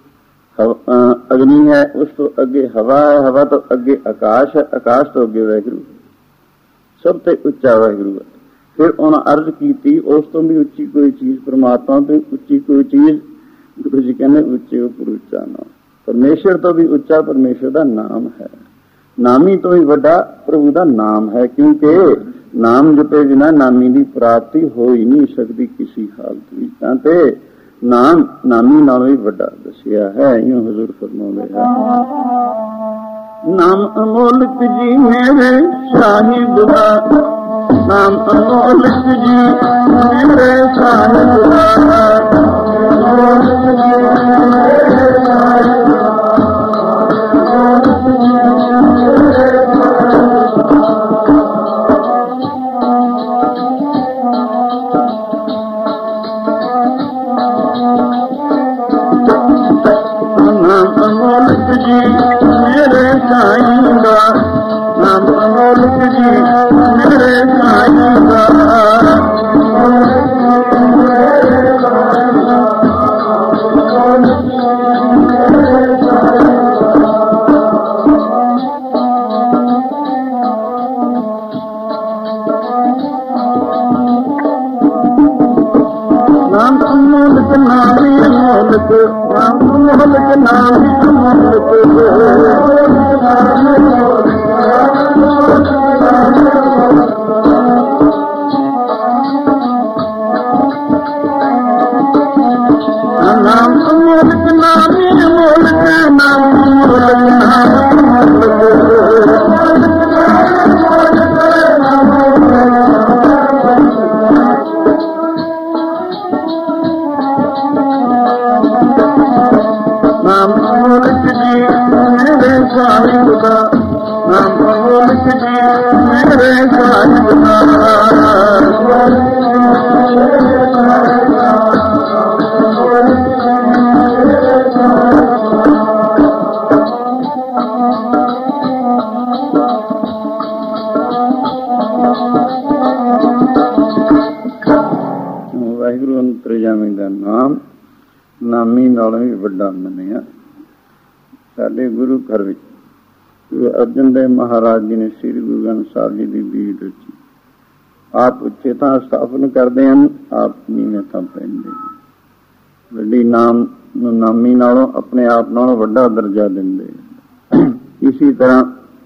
ਅਗਨੀ ਹੈ, ਉਸ ਤੋਂ ਅੱਗੇ ਹਵਾ ਹੈ, ਹਵਾ ਤੋਂ ਅੱਗੇ ਆਕਾਸ਼ ਹੈ, ਆਕਾਸ਼ ਤੋਂ ਅੱਗੇ ਵਾਹਿਗੁਰੂ, ਸਭ ਤੋਂ ਉੱਚਾ ਵਾਹਿਗੁਰੂ ਹੈ। ਫਿਰ ਉਹਨਾਂ ਅਰਜ਼ ਕੀਤੀ ਉਸ ਤੋਂ ਵੀ ਉੱਚੀ ਕੋਈ ਚੀਜ਼, ਪਰਮਾਤਮਾ ਤੋਂ ਉੱਚੀ ਕੋਈ ਚੀਜ਼? ਗੁਰੂ ਜੀ ਕਹਿੰਦੇ ਉੱਚੇ ਉੱਪਰ ਉੱਚਾ ਨਾਮ, ਪਰਮੇਸ਼ਰ ਤੋਂ ਵੀ ਉੱਚਾ ਪਰਮੇਸ਼ਰ ਦਾ ਨਾਮ ਹੈ। ਨਾਮੀ ਤੋਂ ਵੀ ਵੱਡਾ ਪ੍ਰਭੂ ਦਾ ਨਾਮ ਹੈ, ਕਿਉਂਕਿ ਨਾਮ ਜਪੇ ਬਿਨਾਂ ਨਾਮੀ ਦੀ ਪ੍ਰਾਪਤੀ ਹੋ ਹੀ ਨਹੀਂ ਸਕਦੀ ਕਿਸੇ ਹਾਲਤ ਵਿੱਚ। ਤਾਂ ਤੇ ਨਾਮ ਨਾਮੀ ਨਾਲੋਂ ਵੀ ਵੱਡਾ ਦੱਸਿਆ ਹੈ। ਇਉਂ ਹਜ਼ੂਰ ਫਰਮਾਉਂਦੇ ਹੈ, ਨਾਮ ਅਮੋਲਕ ਜੀ ਮੇਰੇ ਸਾਹਿਬ ਦਾ, ਨਾਮ ਅਮੋਲਕ ਜੀ ਮੇਰੇ ਸਾਹਿਬ ਦਾ, ਨਾਮੀ ਨਾਲੋਂ ਵੀ ਵੱਡਾ ਮੰਨਿਆ। ਸਾਡੇ ਗੁਰੂ ਘਰ ਵਿੱਚ ਗੁਰੂ ਅਰਜਨ ਦੇਵ ਮਹਾਰਾਜ ਜੀ ਨੇ ਸ੍ਰੀ ਗੁਰੂ ਗ੍ਰੰਥ ਸਾਹਿਬ ਜੀ ਦੀ ਬੀੜ ਰਚੀ। ਆਪ ਉੱਚੇ ਥਾਂ ਸਥਾਪਨ ਕਰਦੇ ਹਨ, ਆਪ ਨੀਵੇਂ ਥਾਂ ਪੈਂਦੇ। ਵੱਡੀ ਨਾਮ ਨੂੰ ਨਾਮੀ ਨਾਲੋਂ ਆਪਣੇ ਆਪ ਨਾਲੋਂ ਵੱਡਾ ਦਰਜਾ ਦਿੰਦੇ। ਇਸੀ ਤਰ੍ਹਾਂ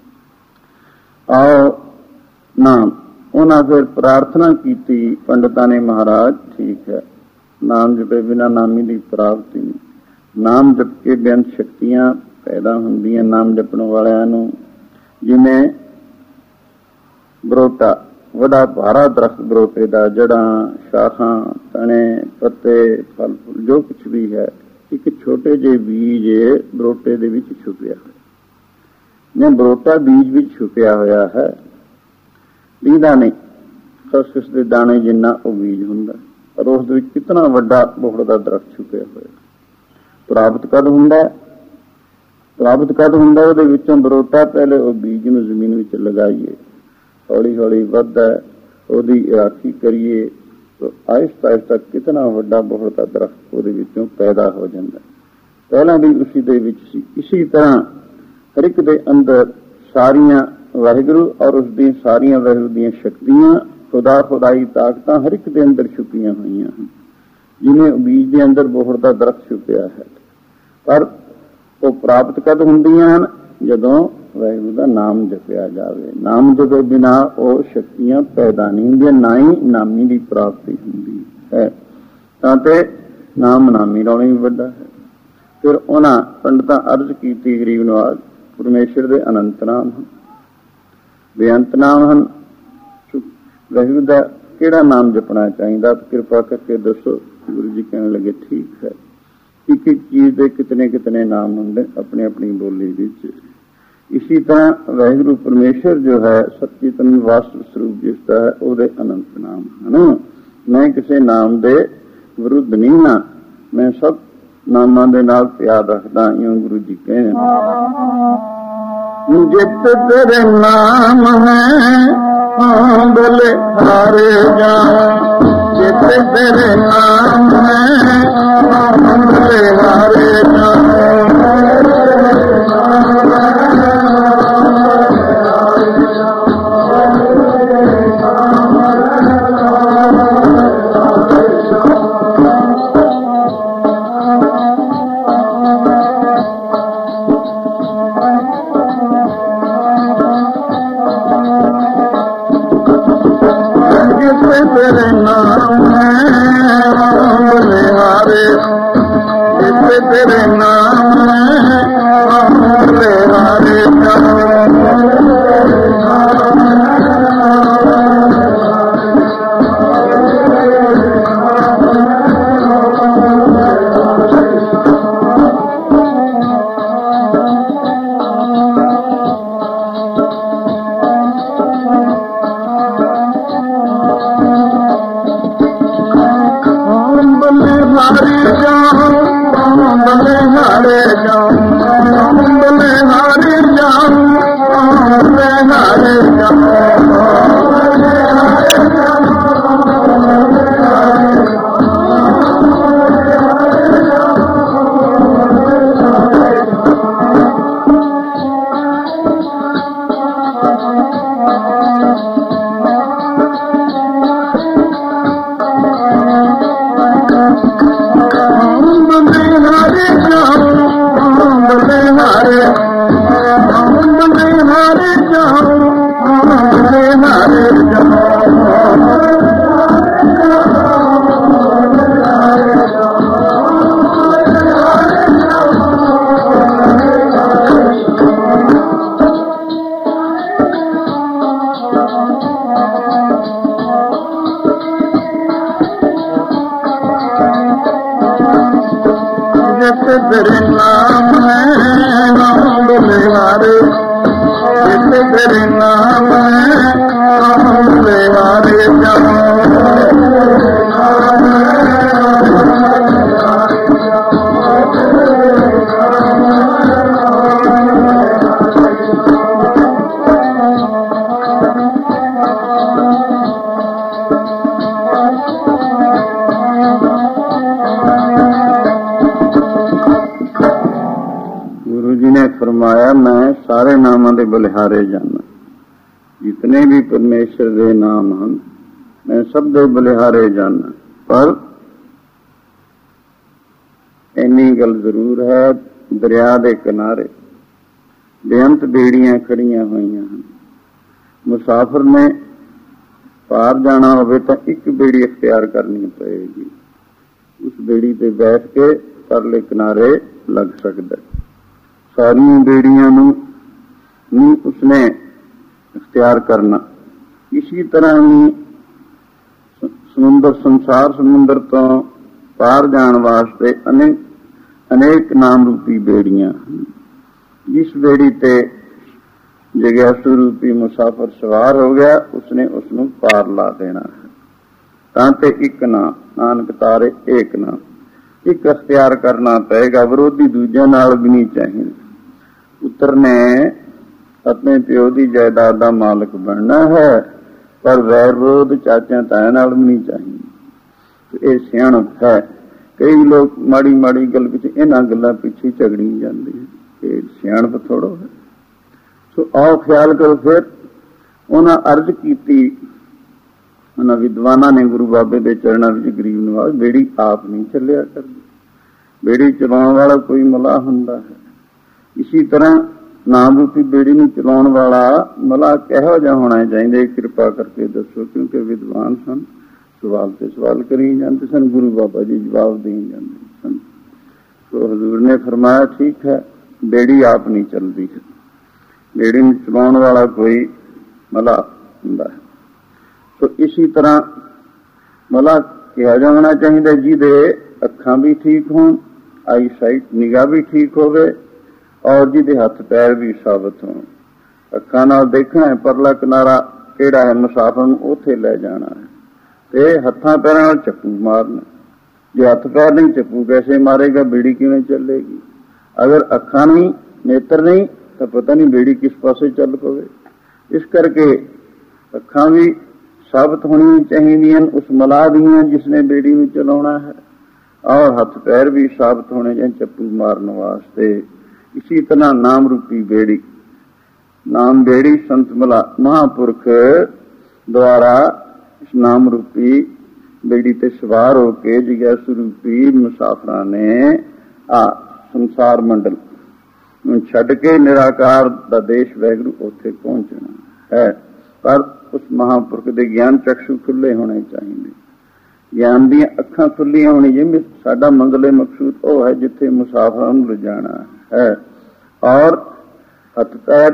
ਆਓ ਨਾਮ, ਉਹਨਾਂ ਫਿਰ ਪ੍ਰਾਰਥਨਾ ਕੀਤੀ ਪੰਡਤਾਂ ਨੇ, ਮਹਾਰਾਜ ਠੀਕ ਹੈ, ਨਾਮ ਜਪੇ ਬਿਨਾਂ ਨਾਮੀ ਦੀ ਪ੍ਰਾਪਤੀ ਨਹੀਂ। ਨਾਮ ਜਪ ਕੇ ਬੇਅੰਤ ਸ਼ਕਤੀਆਂ ਪੈਦਾ ਹੁੰਦੀਆਂ ਨਾਮ ਜਪਣ ਵਾਲਿਆਂ ਨੂੰ। ਜਿਵੇਂ ਬਰੋਟਾ, ਵੱਡਾ ਭਾਰਾ ਦਰਖਤ ਬਰੋਟੇ ਦਾ, ਜੜਾਂ, ਸ਼ਾਖਾਂ, ਤਣੇ, ਪੱਤੇ, ਫਲ ਫੁੱਲ ਜੋ ਕੁਛ ਵੀ ਹੈ, ਇੱਕ ਛੋਟੇ ਜਿਹੇ ਬੀਜ ਬਰੋਟੇ ਦੇ ਵਿੱਚ ਛੁਪਿਆ ਹੋਇਆ। ਜੇ ਬਰੋਟਾ ਬੀਜ ਵਿੱਚ ਛੁਪਿਆ ਹੋਇਆ ਹੈ, ਦੀਦਾ ਨਹੀਂ, ਖਸਖਸ ਦੇ ਦਾਣੇ ਜਿੰਨਾ ਉਹ ਬੀਜ ਹੁੰਦਾ, ਪਰ ਉਸ ਦੇ ਵਿੱਚ ਕਿਤਨਾ ਵੱਡਾ ਬੋਹੜ ਦਾ ਦਰਖਤ ਛੁਪਿਆ ਹੋਇਆ। ਪ੍ਰਾਪਤ ਕਦ ਹੁੰਦਾ? ਪ੍ਰਾਪਤ ਕਦ ਹੁੰਦਾ? ਉਹਦੇ ਵਿੱਚੋਂ ਬਰੋਟਾ ਪਹਿਲੇ ਉਹ ਬੀਜ ਨੂੰ ਜ਼ਮੀਨ ਵਿੱਚ ਲਗਾਈਏ, ਹੌਲੀ ਹੌਲੀ ਵੱਧਦਾ, ਉਹਦੀ ਰਾਖੀ ਕਰੀਏ, ਆਹਿਸਤਾ ਆਹਿਸਤਾ ਕਿਤਨਾ ਵੱਡਾ ਬੋਹੜ ਦਾ ਦਰਖਤ ਉਹਦੇ ਵਿੱਚੋਂ ਪੈਦਾ ਹੋ ਜਾਂਦਾ। ਪਹਿਲਾਂ ਵੀ ਉਸੀ ਦੇ ਵਿੱਚ ਸੀ। ਇਸੀ ਤਰ੍ਹਾਂ ਹਰ ਇੱਕ ਦੇ ਅੰਦਰ ਸਾਰੀਆਂ ਵਾਹਿਗੁਰੂ ਔਰ ਉਸਦੀਆਂ ਸਾਰੀਆਂ ਵਾਹਿਗੁਰੂ ਦੀਆਂ ਸ਼ਕਤੀਆਂ, ਖੁਦਾ ਖੁਦਾਈ ਤਾਕਤਾਂ ਹਰ ਇੱਕ ਦੇ ਅੰਦਰ ਛੁਪੀਆਂ ਹੋਈਆਂ ਹਨ। ਜਿਵੇਂ ਬੀਜ ਦੇ ਅੰਦਰ ਬੋਹੜ ਦਾ ਦਰਖਤ ਛੁਪਿਆ ਹੈ। ਪਰ ਉਹ ਪ੍ਰਾਪਤ ਕਦ ਹੁੰਦੀਆਂ ਹਨ? ਜਦੋਂ ਵਾਹਿਗੁਰੂ ਦਾ ਨਾਮ ਜਪਿਆ ਜਾਵੇ। ਨਾਮ ਜਪੇ ਬਿਨਾਂ ਉਹ ਸ਼ਕਤੀਆਂ ਪੈਦਾ ਨਹੀਂ ਹੁੰਦੀਆਂ, ਨਾ ਹੀ ਨਾਮੀ ਦੀ ਪ੍ਰਾਪਤੀ ਹੁੰਦੀ ਹੈ। ਤਾਂ ਤੇ ਨਾਮ ਨਾਮੀ ਨਾਲੋਂ ਵੀ ਵੱਡਾ ਹੈ। ਫਿਰ ਉਹਨਾਂ ਪੰਡਤਾਂ ਅਰਜ਼ ਕੀਤੀ ਗਰੀਬ ਨਵਾਜ਼, ਪਰਮੇਸ਼ਰ ਦੇ ਅਨੰਤ ਨਾਮ ਹਨ, ਬੇਅੰਤ ਨਾਮ ਹਨ। ਵਾਹਿਗੁਰੂ ਦਾ ਕਿਹੜਾ ਨਾਮ ਜਪਣਾ ਚਾਹੀਦਾ? ਕਿਰਪਾ ਕਰਕੇ ਦੱਸੋ। ਗੁਰੂ ਜੀ ਕਹਿਣ ਲੱਗੇ ਠੀਕ ਹੈ, ਇੱਕ ਇੱਕ ਚੀਜ਼ ਦੇ ਕਿਤਨੇ ਕਿਤਨੇ ਨਾਮ ਹੁੰਦੇ ਆਪਣੀ ਆਪਣੀ ਬੋਲੀ ਵਿੱਚ। ਇसी तरह वाहिगुरु परमेश्वर जो है सच्चितन वास्तव स्वरूप जिसका है ਉਹਦੇ अनंत नाम ਹਨ। मैं किसी नाम ਦੇ ਵਿਰੁੱਧ ਨਹੀਂ ਹਾਂ, मैं सब ਨਾਮਾਂ ਦੇ ਨਾਲ ਪਿਆਰ ਰੱਖਦਾ। ਇਉਂ ਗੁਰੂ ਜੀ ਕਹਿੰਦੇ ਜਿਤ ਤੇਰੇ ਨਾਮ ਹੈ ਹਾਂ ਬਲੇ ਹਾਰੇ ਜਾਵਾਂ, ਜਿਤ ਤੇਰੇ ਨਾਮ ਹੈ ਹਾਂ ਬਲੇ ਹਾਰੇ ਜਾਵਾਂ। तेरे नाम है बले हारे, जिससे तेरे नाम है बले हारे तेरे नाम है नाम बले हारे, जिससे तेरे नाम है नाम बले हारे फरमाया। मैं सारे नामां दे बलिहारे जाना, जितने भी परमेश्वर दे नाम हैं मैं सब दे बलिहारे जाना। पर इन्नी गल जरूर है, दरिया दे किनारे बेअंत बेड़ियां खड़ियां हुई हैं। मुसाफिर ने पार जाना होवे तो एक बेड़ी इख्तियार करनी पड़ेगी, उस बेड़ी पे बैठ के परले किनारे लग सकता। सारियां बेड़ियां नूं उसने इख्तियार करना। इसी तरह ही समुंदर संसार समुंदर तो पार जाने वास्ते अनेक अनेक नाम रूपी बेड़ियां। जिस बेड़ी ते जिज्ञासु रूपी मुसाफिर सवार हो गया उसने उसनूं पार ला देना है। तांते एक नाम नानक तारे एक नाम एक इख्तियार करना पएगा। विरोधी दूजे नाल भी नहीं चाहिए। पुत्र ने अपने प्यो की जायदाद का मालिक बनना है, पर वैर विरोध चाचा ताया नाल भी नहीं चाहिए। तो यह सियाणप है। कई लोग माड़ी माड़ी गल पिछे इन्हां गल्लां पिछे झगड़ी जाते हैं, ये सियाणप थोड़ो है। सो आओ ख्याल करो। फिर उन्हां अर्ज की, उन्हां विद्वानां ने गुरु बाबे के चरणों में गरीब नवाज बेड़ी आप नहीं चलिया करदी, बेड़ी चलाउण वाला कोई मलाह हुंदा है। इसी तरह नाम रूपी बेड़ी में चलाने वाला मला कहो जा होना चाहिए? कृपा करके दसो। क्योंकि विद्वान सन, सवाल से सवाल करी जाते सन, गुरु बाबा जी जवाब दे जाते सन। तो हजूर ने फरमाया ठीक है, बेड़ी आप नहीं चलती है, ਬੇੜੀ ਨੂੰ ਚਲਾਉਣ ਵਾਲਾ ਕੋਈ ਮਲਾ ਹੁੰਦਾ ਹੈ। ਸੋ ਇਸੀ ਤਰ੍ਹਾਂ ਮਲਾ ਕਿਹਾ ਜਾਣਾ ਚਾਹੀਦਾ ਜਿਹਦੇ ਅੱਖਾਂ ਵੀ ਠੀਕ ਹੋਣ, ਆਈ ਸਾਈਟ ਨਿਗਾਹ ਵੀ ਠੀਕ ਹੋਵੇ, ਔਰ ਜਿਹਦੇ ਹੱਥ ਪੈਰ ਵੀ ਸਾਬਤ ਹੋਣ। ਅੱਖਾਂ ਨਾਲ ਦੇਖਣਾ ਹੈ ਪਰਲਾ ਕਿਨਾਰਾ ਕਿਹੜਾ ਹੈ, ਮੁਸਾਫਰ ਨੂੰ ਉੱਥੇ ਲੈ ਜਾਣਾ ਹੈ, ਤੇ ਹੱਥਾਂ ਪੈਰਾਂ ਨਾਲ ਚੱਪੂ ਮਾਰਨਾ। ਜੇ ਹੱਥ ਪੈਰ ਨਹੀਂ, ਚੱਪੂ ਕੈਸੇ ਮਾਰੇਗਾ, ਬੇੜੀ ਕਿਵੇਂ ਚੱਲੇਗੀ? ਅਗਰ ਅੱਖਾਂ ਨਹੀਂ, ਨੇਤਰ ਨਹੀਂ, ਤਾਂ ਪਤਾ ਨਹੀਂ ਬੇੜੀ ਕਿਸ ਪਾਸੇ ਚੱਲ ਪਵੇ। ਇਸ ਕਰਕੇ ਅੱਖਾਂ ਵੀ ਸਾਬਤ ਹੋਣੀਆਂ ਚਾਹੀਦੀਆਂ ਉਸ ਮਲਾਹ ਦੀਆਂ ਜਿਸਨੇ ਬੇੜੀ ਨੂੰ ਚਲਾਉਣਾ ਹੈ, ਔਰ ਹੱਥ ਪੈਰ ਵੀ ਸਾਬਤ ਹੋਣੇ ਚਾਹੀਦੇ ਚੱਪੂ ਮਾਰਨ ਵਾਸਤੇ। ਇਸੀ ਤਰ੍ਹਾਂ ਨਾਮ ਰੂਪੀ ਬੇੜੀ, ਨਾਮ ਬੇੜੀ ਸੰਤ ਮਲਾ ਮਹਾਂਪੁਰਖ ਦੁਆਰਾ ਇਸ ਨਾਮ ਰੂਪੀ ਬੇੜੀ ਤੇ ਸਵਾਰ ਹੋ ਕੇ ਜਿਗਿਆਸੂ ਰੂਪੀ ਮੁਸਾਫਰਾਂ ਨੇ ਆ ਸੰਸਾਰ ਮੰਡਲ ਨੂੰ ਛੱਡ ਕੇ ਨਿਰਾਕਾਰ ਦਾ ਦੇਸ਼ ਵੈਗਰੂ ਉੱਥੇ ਪਹੁੰਚਣਾ ਹੈ। ਪਰ ਉਸ ਮਹਾਂਪੁਰਖ ਦੇ ਗਿਆਨ ਚਕਸ਼ੂ ਖੁੱਲੇ ਹੋਣੇ ਚਾਹੀਦੇ, ਗਿਆਨ ਦੀਆਂ ਅੱਖਾਂ ਖੁੱਲੀਆਂ ਹੋਣੀ ਜਿਵੇਂ ਸਾਡਾ ਮੰਗਲੇ ਮਕਸੂਦ ਉਹ ਹੈ ਜਿੱਥੇ ਮੁਸਾਫਰਾਂ ਨੂੰ ਲਿਜਾਣਾ ਹੈ। ਔਰ ਹੱਥ ਪੈਰ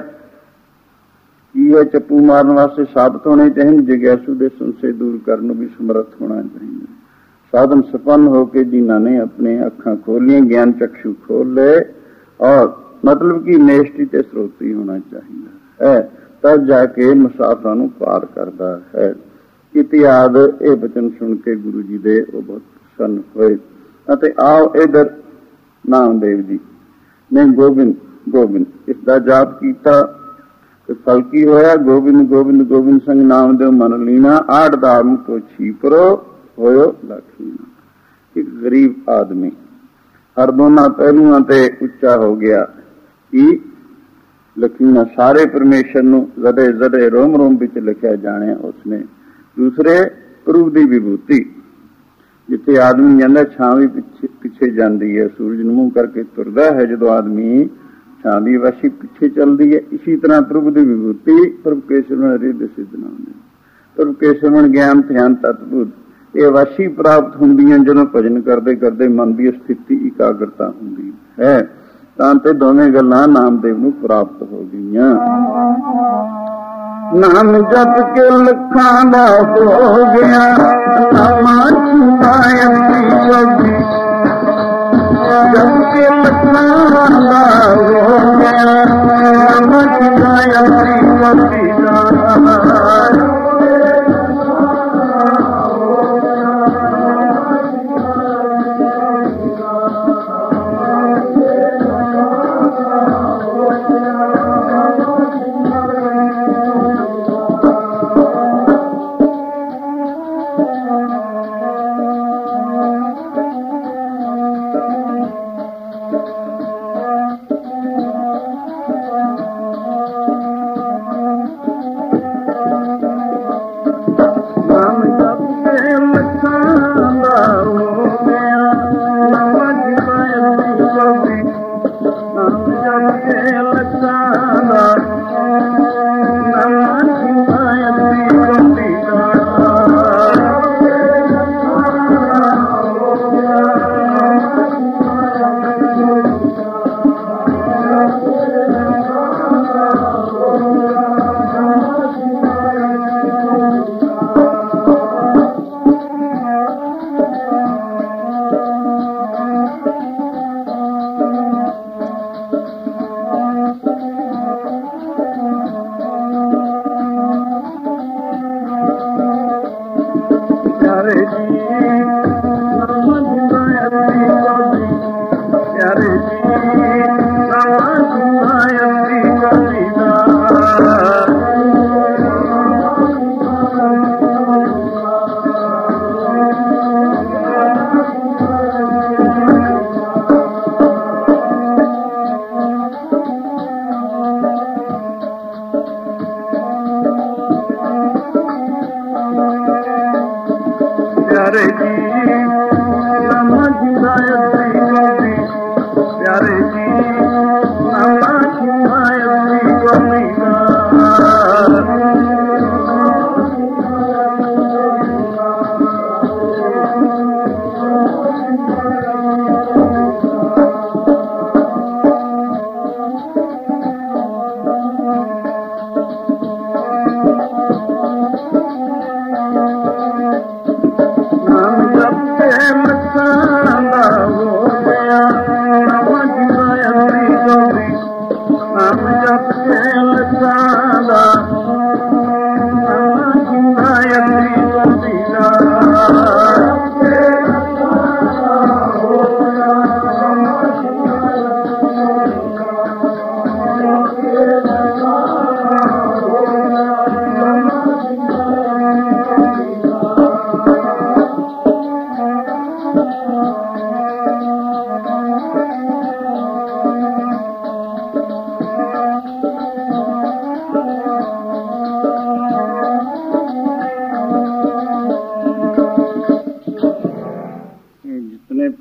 ਕੀ ਹੈ ਚੱਪੂ ਮਾਰਨ ਵਾਸਤੇ ਸਾਬਤ ਹੋਣੇ ਚਾਹੀਦੇ, ਜਿਗਿਆਸੂ ਦੇ ਸੰਸ਼ੇ ਦੂਰ ਕਰਨ ਨੂੰ ਵੀ ਸਮਰੱਥ ਹੋਣਾ ਚਾਹੀਦਾ। ਸਾਧਨ ਸੰਪੰਨ ਹੋ ਕੇ ਜਿਨ੍ਹਾਂ ਨੇ ਆਪਣੇ ਅੱਖਾਂ ਖੋਲੀਆਂ, ਗਿਆਨ ਚਕਸ਼ੂ ਖੋਲ ਲਏ, ਔਰ ਮਤਲਬ ਕਿ ਨੇਸ਼ਟੀ ਤੇ ਸਰੋਤੀ ਹੋਣਾ ਚਾਹੀਦਾ ਹੈ, ਤਦ ਜਾ ਕੇ ਮੁਸਾਫਰਾਂ ਨੂੰ ਪਾਰ ਕਰਦਾ ਹੈ। ਇਤਿਆਦ ਇਹ ਬਚਨ ਸੁਣ ਕੇ ਗੁਰੂ ਜੀ ਦੇ ਉਹ ਬਹੁਤ ਪ੍ਰਸੰਨ ਹੋਏ ਅਤੇ ਆਓ ਇਧਰ ਨਾਮਦੇਵ ਜੀ ਨੇ ਗੋਬਿੰਦ ਗੋਬਿੰਦ ਇਸ ਦਾ ਜਾਪ ਕੀਤਾ ਤੇ ਫਲ ਕੀ ਹੋਇਆ? ਗੋਬਿੰਦ ਗੋਬਿੰਦ ਗੋਬਿੰਦ ਸਿੰਘ ਨਾਮਦੇਵ ਮਨ ਲੀਨਾ, ਆਠ ਧਾਮ ਕੋ ਛੀਪਰੋ ਹੋਇਓ ਲਖੀਨਾ। ਇੱਕ ਗਰੀਬ ਆਦਮੀ ਹਰ ਦੋਨਾਂ ਪਹਿਲੂਆਂ ਤੇ ਉੱਚਾ ਹੋ ਗਿਆ ਕਿ ਲਖੀਨਾ ਸਾਰੇ ਪਰਮੇਸ਼ਰ ਨੂੰ ਜ਼ਦੇ ਜ਼ਦੇ ਰੋਮ ਰੋਮ ਵਿੱਚ ਲਿਖਿਆ ਜਾਣਿਆ ਉਸਨੇ। ਦੂਸਰੇ ਪ੍ਰਭੂ ਦੀ ਵਿਭੂਤੀ, ਜਿੱਥੇ ਆਦਮੀ ਜਾਂਦਾ ਛਾਂ ਵੀ ਪਿੱਛੇ ਪਿੱਛੇ ਜਾਂਦੀ ਹੈ, ਸੂਰਜ ਨੂੰ ਮੂੰਹ ਕਰਕੇ ਤੁਰਦਾ ਹੈ ਜਦੋਂ ਆਦਮੀ, ਛਾਂ ਦੀ ਵਾਸ਼ੀ ਪਿੱਛੇ ਚੱਲਦੀ ਹੈ। ਇਸੀ ਤਰ੍ਹਾਂ ਪ੍ਰਭੂ ਦੀ ਵਿਭੂਤੀ ਪ੍ਰਭੂ ਕੇਸ਼ਵਨ ਰਿੱਧ ਸਿੱਧ ਨਾਮ, ਪ੍ਰਭੂ ਕੇਸ਼ਵਨ ਗਿਆਨ ਧਿਆਨ ਤਤਬੁੱਧ, ਇਹ ਵਾਸ਼ੀ ਪ੍ਰਾਪਤ ਹੁੰਦੀਆਂ ਜਦੋਂ ਭਜਨ ਕਰਦੇ ਕਰਦੇ ਮਨ ਦੀ ਸਥਿਤੀ ਇਕਾਗਰਤਾ ਹੁੰਦੀ ਹੈ, ਤਾਂ ਤੇ ਦੋਵੇਂ ਗੱਲਾਂ ਨਾਮਦੇਵ ਨੂੰ ਪ੍ਰਾਪਤ ਹੋ ਗਈਆਂ। ਨਾਮ ਜਪ ਕੇ ਲੱਖਾਂ ਦਾ ਹੋ ਗਿਆ, ਨਾਮਾਂ ਛੁਪਾਇਆ ਸਭੀ, ਜਪ ਕੇ ਲੱਖਾਂ ਦਾ ਹੋ ਗਿਆ, ਨਾਮਾਂ ਛੁਪਾਇਆ ਸਭੀ ਦਾ।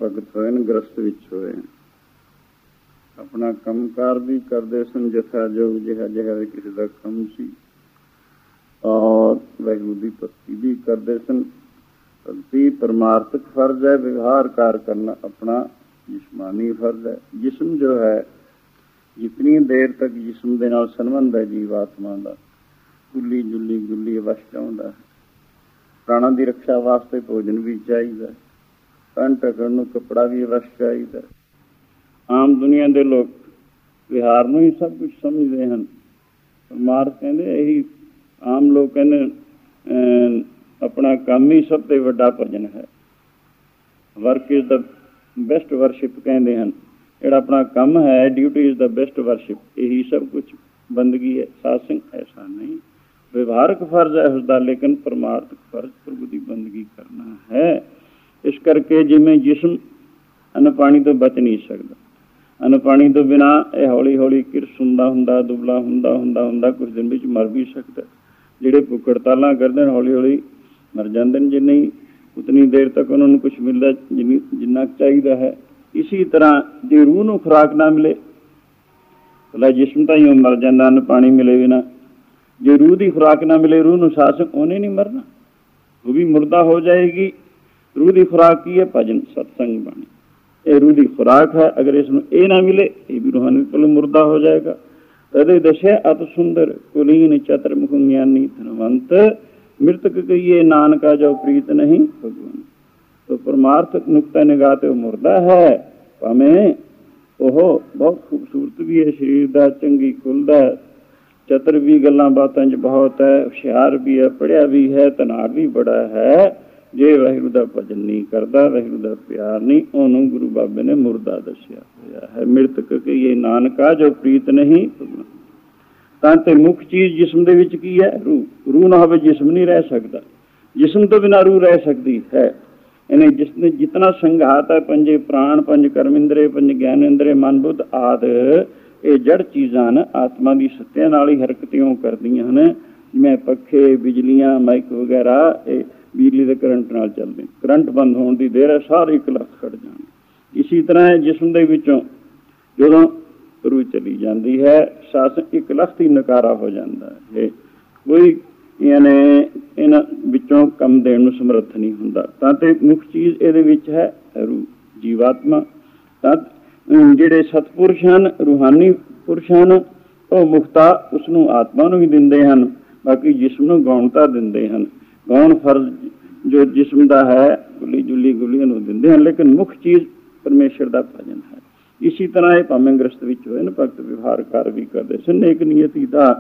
ਭਗਤ ਹੋਏ ਨੇ, ਗ੍ਰਸਤ ਵਿੱਚ ਹੋਏ ਨੇ। ਆਪਣਾ ਕੰਮਕਾਰ ਵੀ ਕਰਦੇ ਸਨ ਜਥਾ ਜੋਗ ਜਿਹਾ ਜਿਹਾ ਵੀ ਕਿਸੇ ਦਾ ਕੰਮ ਸੀ, ਔਰ ਵਾਹਿਗੁਰੂ ਦੀ ਭਗਤੀ ਵੀ ਕਰਦੇ ਸਨ। ਭਗਤੀ ਪਰਮਾਰਥਕ ਫਰਜ਼ ਹੈ, ਵਿਵਹਾਰ ਕਾਰ ਕਰਨਾ ਆਪਣਾ ਜਿਸਮਾਨੀ ਫਰਜ਼ ਹੈ। ਜਿਸਮ ਜੋ ਹੈ, ਜਿਤਨੀ ਦੇਰ ਤੱਕ ਜਿਸਮ ਦੇ ਨਾਲ ਸੰਬੰਧ ਹੈ ਜੀਵ ਆਤਮਾ ਦਾ, ਗੁੱਲੀ ਜੁੱਲੀ ਗੁੱਲੀ ਅਵਸ਼ ਚਾਹੁੰਦਾ ਹੈ। ਪ੍ਰਾਣਾਂ ਦੀ ਰੱਖਿਆ ਵਾਸਤੇ ਭੋਜਨ ਵੀ ਚਾਹੀਦਾ, ਤਨ ਢਕਣ ਨੂੰ ਕੱਪੜਾ ਵੀ ਅਵਸ਼ ਚਾਹੀਦਾ। ਆਮ ਦੁਨੀਆ ਦੇ ਲੋਕ ਵਿਹਾਰ ਨੂੰ ਹੀ ਸਭ ਕੁਝ ਸਮਝਦੇ ਹਨ। ਪਰਮਾਰਥ ਕਹਿੰਦੇ ਇਹੀ ਆਮ ਲੋਕ ਕਹਿੰਦੇ ਆਪਣਾ ਕੰਮ ਹੀ ਸਭ ਤੋਂ ਵੱਡਾ ਭਜਨ ਹੈ। Work is the best worship ਕਹਿੰਦੇ ਹਨ। ਜਿਹੜਾ ਆਪਣਾ ਕੰਮ ਹੈ, duty is the best worship, ਇਹੀ ਸਭ ਕੁਝ ਬੰਦਗੀ ਹੈ। ਸਾਧ-ਸੰਗ ਐਸਾ ਨਹੀਂ, ਵਿਵਹਾਰਕ ਫਰਜ਼ ਹੈ ਉਸਦਾ, ਲੇਕਿਨ ਪਰਮਾਰਥਕ ਫਰਜ਼ ਪ੍ਰਭੂ ਦੀ ਬੰਦਗੀ ਕਰਨਾ ਹੈ। ਇਸ ਕਰਕੇ ਜਿਵੇਂ ਜਿਸਮ ਅੰਨ ਪਾਣੀ ਤੋਂ ਬਚ ਨਹੀਂ ਸਕਦਾ, ਅੰਨ ਪਾਣੀ ਤੋਂ ਬਿਨਾਂ ਇਹ ਹੌਲੀ ਹੌਲੀ ਕਿਰਸ ਹੁੰਦਾ ਹੁੰਦਾ ਦੁਬਲਾ ਹੁੰਦਾ ਹੁੰਦਾ ਹੁੰਦਾ ਕੁਝ ਦਿਨ ਵਿੱਚ ਮਰ ਵੀ ਸਕਦਾ। ਜਿਹੜੇ ਭੁੱਖ ਹੜਤਾਲਾਂ ਕਰਦੇ ਨੇ ਹੌਲੀ ਹੌਲੀ ਮਰ ਜਾਂਦੇ ਨੇ, ਜੇ ਨਹੀਂ ਉਤਨੀ ਦੇਰ ਤੱਕ ਉਹਨਾਂ ਨੂੰ ਕੁਛ ਮਿਲਦਾ ਜਿੰਨੀ ਜਿੰਨਾ ਚਾਹੀਦਾ ਹੈ। ਇਸੀ ਤਰ੍ਹਾਂ ਜੇ ਰੂਹ ਨੂੰ ਖੁਰਾਕ ਨਾ ਮਿਲੇ ਭਲਾ ਜਿਸਮ ਤਾਂ ਹੀ ਉਹ ਮਰ ਜਾਂਦਾ, ਅੰਨ ਪਾਣੀ ਮਿਲੇ ਬਿਨਾਂ। ਜੇ ਰੂਹ ਦੀ ਖੁਰਾਕ ਨਾ ਮਿਲੇ, ਰੂਹ ਨੂੰ ਸਾਹ ਉਹਨੇ ਨਹੀਂ ਮਰਨਾ, ਉਹ ਵੀ ਮੁਰਦਾ ਹੋ ਜਾਏਗੀ। ਰੂਹ ਦੀ ਖੁਰਾਕ ਕੀ ਹੈ? ਭਜਨ, ਸਤਸੰਗ, ਬਾਣੀ, ਇਹ ਰੂਹ ਦੀ ਖੁਰਾਕ ਹੈ। ਅਗਰ ਇਸ ਨੂੰ ਇਹ ਨਾ ਮਿਲੇ, ਇਹ ਵੀ ਰੂਹਾਨੀ ਕੋਲ ਮੁਰਦਾ ਹੋ ਜਾਏਗਾ। ਤਦੇ ਦੱਸਿਆ ਅਤ ਸੁੰਦਰ ਕੁਲੀਨ ਚਤਰ ਮੁਖ ਗਿਆਨੀ ਧਨਵੰਤ ਮ੍ਰਿਤਕ ਕਹੀਏ ਨਾਨਕਾ ਜੋ ਪ੍ਰੀਤ ਨਹੀਂ ਭਗਵੰਤ। ਤੋ ਪਰਮਾਰਥਕ ਨੁਕਤਾ ਨਿਗਾਹ ਤੇ ਉਹ ਮੁਰਦਾ ਹੈ, ਭਾਵੇਂ ਉਹ ਬਹੁਤ ਖੂਬਸੂਰਤ ਵੀ ਹੈ, ਸਰੀਰ ਦਾ ਚੰਗੀ ਖੁੱਲਦਾ, ਚਤਰ ਵੀ ਗੱਲਾਂ ਬਾਤਾਂ 'ਚ ਬਹੁਤ ਹੈ, ਹੁਸ਼ਿਆਰ ਵੀ ਹੈ, ਪੜ੍ਹਿਆ ਵੀ ਹੈ, ਧਨਾੜ ਵੀ ਬੜਾ ਹੈ। ਜੇ ਵਾਹਿਗੁਰੂ ਦਾ ਭਜਨ ਨਹੀਂ ਕਰਦਾ, ਵਾਹਿਗੁਰੂ ਦਾ ਪਿਆਰ ਨਹੀਂ, ਉਹਨੂੰ ਗੁਰੂ ਬਾਬੇ ਨੇ ਮੁਰਦਾ ਦੱਸਿਆ ਹੋਇਆ ਹੈ। ਮ੍ਰਿਤਕ ਕਹੀਏ ਨਾਨਕਾ ਜੋ ਪ੍ਰੀਤ ਨਹੀਂ ਭਗਵੰਤ। ਤਾਂ ਤੇ ਮੁੱਖ ਚੀਜ਼ ਜਿਸਮ ਦੇ ਵਿੱਚ ਕੀ ਹੈ? ਰੂਹ। ਰੂਹ ਨਾ ਹੋਵੇ ਜਿਸਮ ਨਹੀਂ ਰਹਿ ਸਕਦਾ। ਜਿਸਮ ਤੋਂ ਬਿਨਾਂ ਰੂਹ ਰਹਿ ਸਕਦੀ ਹੈ। ਇਹਨੇ ਜਿਸਨੇ ਜਿਤਨਾ ਸੰਘਾਤ ਹੈ, ਪੰਜੇ ਪ੍ਰਾਣ, ਪੰਜ ਕਰਮ ਇੰਦਰੇ, ਪੰਜ ਗਿਆਨ ਇੰਦਰੇ, ਮਨ ਬੁੱਧ ਆਦਿ, ਇਹ ਜੜ ਚੀਜ਼ਾਂ ਨੇ, ਆਤਮਾ ਦੀ ਸੱਤਿਆਂ ਨਾਲ ਹੀ ਹਰਕਤਾਂ ਕਰਦੀਆਂ ਹਨ। ਜਿਵੇਂ ਪੱਖੇ, ਬਿਜਲੀਆਂ, ਮਾਈਕ ਵਗੈਰਾ, ਇਹ ਬਿਜਲੀ ਦੇ ਕਰੰਟ ਨਾਲ ਚੱਲਦੇ। ਕਰੰਟ ਬੰਦ ਹੋਣ ਦੀ ਦੇਰ ਹੈ, ਸਾਰੇ ਇੱਕ ਲੱਖ ਖੜ ਜਾਣ। ਇਸੀ ਤਰ੍ਹਾਂ ਜਿਸਮ ਦੇ ਵਿੱਚੋਂ ਜਦੋਂ ਰੂਹ ਚਲੀ ਜਾਂਦੀ ਹੈ, ਸਾਸ ਇੱਕ ਲੱਖ ਹੀ ਨਕਾਰਾ ਹੋ ਜਾਂਦਾ ਹੈ। ਕੋਈ ਯਾਨੀ ਇਹਨਾਂ ਵਿੱਚੋਂ ਕੰਮ ਦੇਣ ਨੂੰ ਸਮਰੱਥ ਨਹੀਂ ਹੁੰਦਾ। ਤਾਂ ਤੇ ਮੁੱਖ ਚੀਜ਼ ਇਹਦੇ ਵਿੱਚ ਹੈ ਰੂਹ, ਜੀਵਾਤਮਾ। ਤਾਂ ਜਿਹੜੇ ਸਤਪੁਰਸ਼ ਹਨ, ਰੂਹਾਨੀ ਪੁਰਸ਼ ਹਨ, ਉਹ ਮੁਖਤਾ ਉਸਨੂੰ ਆਤਮਾ ਨੂੰ ਵੀ ਦਿੰਦੇ ਹਨ, ਬਾਕੀ ਜਿਸਮ ਨੂੰ ਗੌਣਤਾ ਦਿੰਦੇ ਹਨ। ਗੌਣ ਫਰਜ਼ ਜੋ ਜਿਸਮ ਦਾ ਹੈ, ਗੁੱਲੀ ਜੁੱਲੀ ਗੁੱਲੀਆਂ ਨੂੰ ਦਿੰਦੇ ਹਨ, ਲੇਕਿਨ ਮੁੱਖ ਚੀਜ਼ ਪਰਮੇਸ਼ਰ ਦਾ ਭਜਨ ਹੈ। ਇਸੀ ਤਰ੍ਹਾਂ ਇਹ ਭਾਵੇਂ ਗ੍ਰਸਤ ਵਿੱਚ ਹੋਏ ਨਾ, ਭਗਤ ਵਿਵਹਾਰ ਕਰ ਵੀ ਕਰਦੇ ਸਨ ਨੇਕ ਨੀਅਤੀ ਦਾ,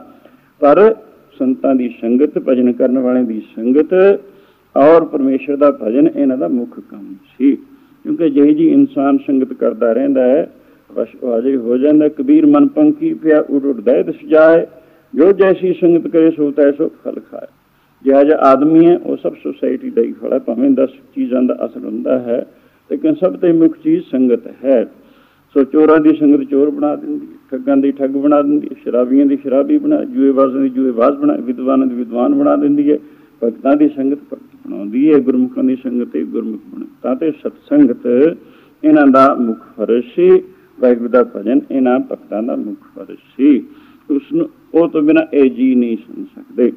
ਪਰ ਸੰਤਾਂ ਦੀ ਸੰਗਤ, ਭਜਨ ਕਰਨ ਵਾਲਿਆਂ ਦੀ ਸੰਗਤ ਔਰ ਪਰਮੇਸ਼ਰ ਦਾ ਭਜਨ ਇਹਨਾਂ ਦਾ ਮੁੱਖ ਕੰਮ ਸੀ। ਕਿਉਂਕਿ ਜਿਹੀ ਜੀ ਇਨਸਾਨ ਸੰਗਤ ਕਰਦਾ ਰਹਿੰਦਾ ਹੈ, ਬਸ ਅਜੇ ਹੋ ਜਾਂਦਾ। ਕਬੀਰ ਮਨ ਪੰਖੀ ਪਿਆ ਉੱਡ ਉੱਡਦਾ ਦਸ ਜਾਏ, ਜੋ ਜੈਸੀ ਸੰਗਤ ਕਰੇ ਸੋ ਤੈਸੋ ਫਲ ਖਾਏ। ਜਿਹੜਾ ਜਿਹਾ ਆਦਮੀ ਹੈ ਉਹ ਸਭ ਸੁਸਾਇਟੀ ਦਾ ਹੀ ਫਲ ਹੈ। ਭਾਵੇਂ ਦਸ ਚੀਜ਼ਾਂ ਦਾ ਅਸਰ ਹੁੰਦਾ ਹੈ, ਲੇਕਿਨ ਸਭ ਤੋਂ ਮੁੱਖ ਚੀਜ਼ ਸੰਗਤ ਹੈ। ਸੋ ਚੋਰਾਂ ਦੀ ਸੰਗਤ ਚੋਰ ਬਣਾ ਦਿੰਦੀ ਹੈ, ਠੱਗਾਂ ਦੀ ਠੱਗ ਬਣਾ ਦਿੰਦੀ ਹੈ, ਸ਼ਰਾਬੀਆਂ ਦੀ ਸ਼ਰਾਬੀ ਬਣਾ, ਜੂਏਬਾਜ਼ਾਂ ਦੀ ਜੂਏਬਾਜ਼ ਬਣਾ, ਵਿਦਵਾਨਾਂ ਦੀ ਵਿਦਵਾਨ ਬਣਾ ਦਿੰਦੀ ਹੈ। ਭਗਤਾਂ ਦੀ ਸੰਗਤ ਭਗਤ ਬਣਾਉਂਦੀ ਹੈ, ਗੁਰਮੁਖਾਂ ਦੀ ਸੰਗਤ ਇਹ ਗੁਰਮੁਖ ਬਣਾ। ਤਾਂ ਤੇ ਸਤਸੰਗਤ ਇਹਨਾਂ ਦਾ ਮੁੱਖ ਫਰਜ਼ ਸੀ। ਵਾਹਿਗੁਰੂ ਦਾ ਭਜਨ ਇਹਨਾਂ ਭਗਤਾਂ ਦਾ ਮੁੱਖ ਫਰਜ਼ ਸੀ। ਉਸਨੂੰ ਉਹ ਤੋਂ ਬਿਨਾਂ ਇਹ ਜੀ ਨਹੀਂ ਸੁਣ ਸਕਦੇ।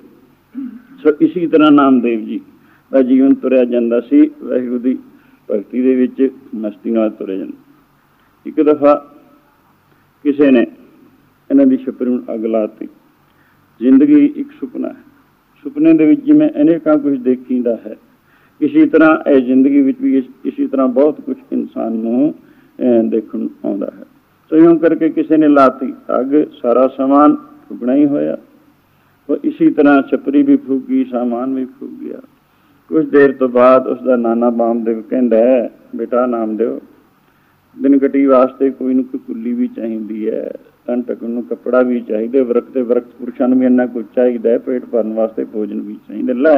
ਸੋ ਇਸੀ ਤਰ੍ਹਾਂ ਨਾਮਦੇਵ ਜੀ ਦਾ ਜੀਵਨ ਤੁਰਿਆ ਜਾਂਦਾ ਸੀ, ਵਾਹਿਗੁਰੂ ਦੀ ਭਗਤੀ ਦੇ ਵਿੱਚ ਮਸਤੀ ਨਾਲ ਤੁਰਿਆ ਜਾਂਦਾ। ਇੱਕ ਦਫਾ ਕਿਸੇ ਨੇ ਇਹਨਾਂ ਦੀ ਛਪਰੀ ਨੂੰ ਅੱਗ ਲਾਤੀ। ਜ਼ਿੰਦਗੀ ਇੱਕ ਸੁਪਨਾ ਹੈ, ਸੁਪਨੇ ਦੇ ਵਿੱਚ ਜਿਵੇਂ ਅਨੇਕਾਂ ਕੁਝ ਦੇਖੀਦਾ ਹੈ, ਇਸੀ ਤਰ੍ਹਾਂ ਇਹ ਜ਼ਿੰਦਗੀ ਵਿੱਚ ਵੀ ਇਸੀ ਤਰ੍ਹਾਂ ਬਹੁਤ ਕੁਝ ਇਨਸਾਨ ਨੂੰ ਦੇਖਣ ਨੂੰ ਆਉਂਦਾ ਹੈ। ਸੋ ਇਉਂ ਕਰਕੇ ਕਿਸੇ ਨੇ ਲਾਤੀ ਅੱਗ, ਸਾਰਾ ਸਮਾਨ ਫੁਕਣਾ ਹੀ ਹੋਇਆ। ਉਹ ਇਸੀ ਤਰ੍ਹਾਂ ਛਪਰੀ ਵੀ ਫੂਕ ਗਈ, ਸਾਮਾਨ ਵੀ ਫੂਕ ਗਿਆ। ਕੁਛ ਦੇਰ ਤੋਂ ਬਾਅਦ ਉਸਦਾ ਨਾਨਾ ਬਾਮਦੇਵ ਕਹਿੰਦਾ ਹੈ, ਬੇਟਾ ਨਾਮਦੇਵ, ਦਿਨ ਕਟੀ ਵਾਸਤੇ ਕੋਈ ਨੂੰ ਕੋਈ ਕੁੱਲੀ ਵੀ ਚਾਹੀਦੀ ਹੈ, ਤਨ ਢਕਣ ਨੂੰ ਕੱਪੜਾ ਵੀ ਚਾਹੀਦਾ, ਵਰਕ ਤੇ ਵਰਕ ਪੁਰਸ਼ਾਂ ਨੂੰ ਵੀ ਇੰਨਾ ਕੁਝ ਚਾਹੀਦਾ ਹੈ, ਪੇਟ ਭਰਨ ਵਾਸਤੇ ਭੋਜਨ ਵੀ ਚਾਹੀਦਾ। ਲੈ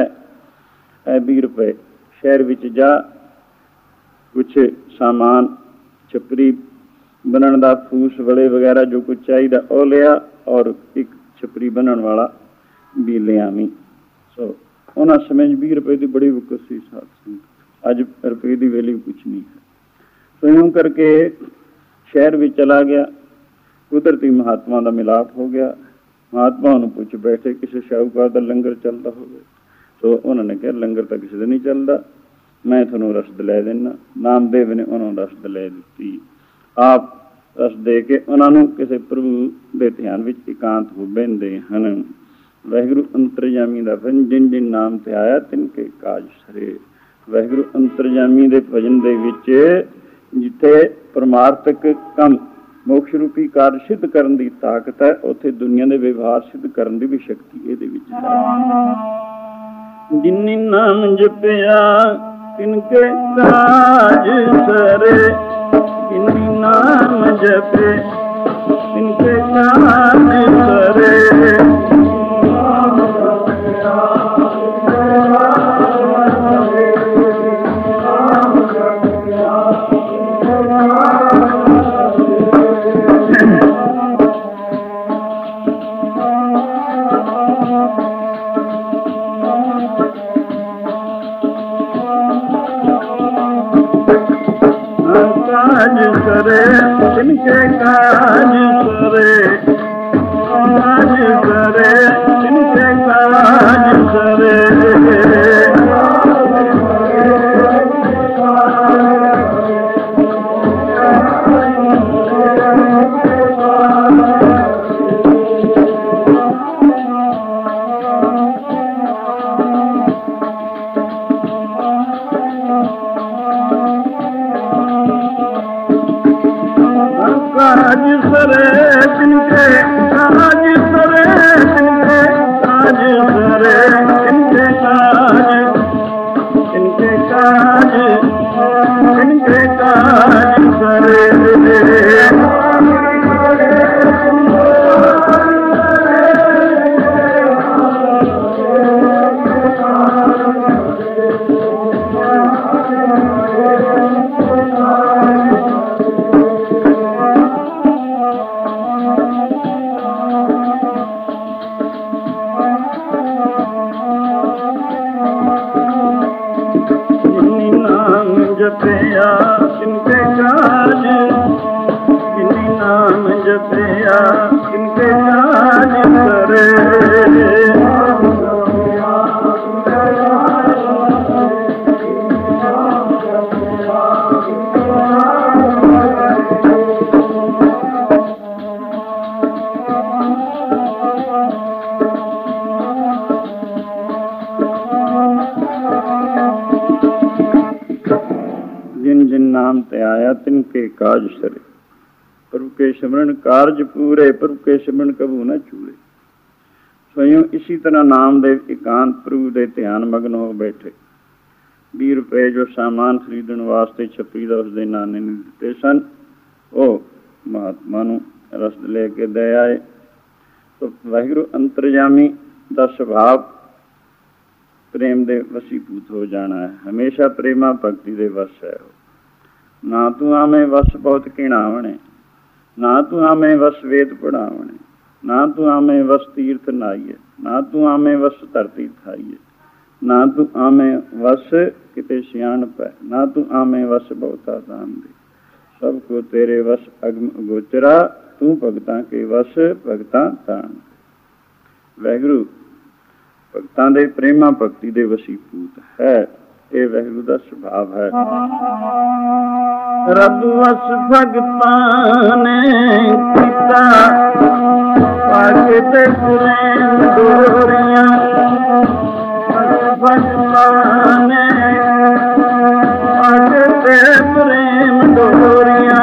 ਇਹ ਵੀਹ ਰੁਪਏ ਸ਼ਹਿਰ ਵਿੱਚ ਜਾ, ਕੁਛ ਸਾਮਾਨ, ਛਪਰੀ ਬਣਨ ਦਾ, ਫੂਸ ਵਲੇ ਵਗੈਰਾ ਜੋ ਕੁਝ ਚਾਹੀਦਾ ਉਹ ਲਿਆ, ਔਰ ਇੱਕ ਛਪਰੀ ਬਣਨ ਵਾਲਾ ਵੀ ਲਿਆਵੀਂ। ਸੋ ਉਹਨਾਂ ਸਮੇਂ ਵੀਹ ਰੁਪਏ ਦੀ ਬੜੀ ਵਕਤ ਸੀ ਸਾਧ ਸੰਗਤ। ਅੱਜ ਰੁਪਏ ਦੀ ਵੈਲਿਊ ਕੁਛ ਨਹੀਂ ਹੈ। स्वयं करके शहर भी चला गया। कुदरती महात्मा का मिलाप हो गया। महात्मा ਨੂੰ ਪੁੱਛ ਬੈਠੇ ਕਿਸੇ ਸ਼ਾਹੂਕਾਰ ਦਾ ਲੰਗਰ ਚੱਲਦਾ ਹੋਵੇ। ਸੋ ਉਹਨਾਂ ਨੇ ਕਿਹਾ ਲੰਗਰ ਤਾਂ ਕਿਸੇ ਦਾ ਨਹੀਂ ਚੱਲਦਾ, ਮੈਂ ਤੁਹਾਨੂੰ ਰਸਦ ਲੈ ਦੇਣਾ। ਨਾਮਦੇਵ ਨੇ ਉਹਨਾਂ ਨੂੰ ਰਸਦ ਲੈ ਦਿੱਤੀ। ਆਪ ਰਸ ਦੇ ਕੇ ਉਹਨਾਂ ਨੂੰ ਕਿਸੇ ਪ੍ਰਭੂ ਦੇ ਧਿਆਨ ਵਿੱਚ ਇਕਾਂਤ ਹੋ ਬਹਿੰਦੇ ਹਨ। ਵਾਹਿਗੁਰੂ ਅੰਤਰਜਾਮੀ ਦਾ ਭਜਨ ਜਿਨ ਜਿਨ ਨਾਮ ਤੇ ਆਇਆ ਤਿਨ ਕੇ ਕਾਜ ਸਰੇ। ਵਾਹਿਗੁਰੂ ਅੰਤਰਜਾਮੀ ਦੇ ਭਜਨ ਦੇ ਵਿੱਚ ਜਿੱਥੇ ਪਰਮਾਰਥਕ ਕੰਮ ਮੋਕਸ਼ ਰੂਪੀ ਕਾਰਜ ਸਿੱਧ ਕਰਨ ਦੀ ਤਾਕਤ ਹੈ, ਉੱਥੇ ਦੁਨੀਆ ਦੇ ਵਿਵਹਾਰ ਸਿੱਧ ਕਰਨ ਦੀ ਵੀ ਸ਼ਕਤੀ ਇਹਦੇ ਵਿੱਚ ਹੈ। ਜਿਨ ਨਾਮ ਜਪਿਆ ਤਿਨ ਕੇ ਕਾਜ ਸਰੇ। ਜਿਨ ਨਾਮ ਜਪੇ ਤਿਨ ਕੇ ਕਾਜ ਸਰੇ। करे तिनके काज करे, काज करे तिनके काज करे। काज सरे तिनके काज सरे तिनके काज सरे तिनके काज तिनके काज तिनके काज सरे। जपिया इनके काज, इन्हीं नाम जपिया इनके काज करे। जिन जिन नाम ते आया तिनके काज सरे। प्रभु के सिमरन कार्य पूरे, प्रभु के सिमरन कबू न चूरे। स्वयं इसी तरह नामदेव एकांत प्रभु दे ध्यान मगन हो बैठे। बीस रुपए जो सामान खरीदण वास्ते छपरी दा उसदे नाने ने दिते सन, ਉਹ महात्मा ਨੂੰ ਰਸਦ ਲੈ ਕੇ ਦੇ ਆਏ। तो वाहिगुरु अंतरजामी ਦਾ ਸੁਭਾਅ ਪ੍ਰੇਮ ਦੇ ਵਸੀਭੂਤ ਹੋ ਜਾਣਾ ਹੈ। ਹਮੇਸ਼ਾ ਪ੍ਰੇਮਾ ਭਗਤੀ ਦੇ ਵਸ ਹੈ। ਨਾ ਤੂੰ ਆਵੇਂ ਵਸ ਬਹੁਤ ਘਿਣਾਵਣੇ, ਨਾ ਤੂੰ ਆਵੇਂ ਵਸ ਵੇਦ ਪੜਾਵਣੇ, ਨਾ ਤੂੰ ਆਵੇਂ ਵਸ ਤੀਰਥ ਨਾਈਏ, ਨਾ ਤੂੰ ਆਵੇਂ ਵਸ ਧਰਤੀ ਥਾਈਏ, ਨਾ ਤੂੰ ਆਵੇਂ ਵਸ ਕਿਤੇ ਸਿਆਣਪ ਹੈ, ਨਾ ਤੂੰ ਆਵੇਂ ਵਸ ਬਹੁਤਾ ਦਾਨ ਦੇ। ਸਭ ਕੋ ਤੇਰੇ ਵਸ ਅਗਮ ਗੋਚਰਾ, ਤੂੰ ਭਗਤਾਂ ਕੇ ਵਸ ਭਗਤਾਂ ਦਾਨ। ਵਾਹਿਗੁਰੂ ਭਗਤਾਂ ਦੇ ਪ੍ਰੇਮਾ ਭਗਤੀ ਦੇ ਵਸੀਭੂਤ ਹੈ। ਇਹ ਵਾਹਿਗੁਰੂ ਦਾ ਸੁਭਾਵ ਹੈ। ਰੱਬ ਵਸ ਭਗਤਾਂ ਨੇ ਕੀਤਾ, ਪਾਕੇ ਤੇ ਪ੍ਰੇਮ ਡੋਰੀਆਂ। ਭਗਤਾਂ ਨੇ ਪਾਕੇ ਤੇ ਪ੍ਰੇਮ ਡੋਰੀਆਂ।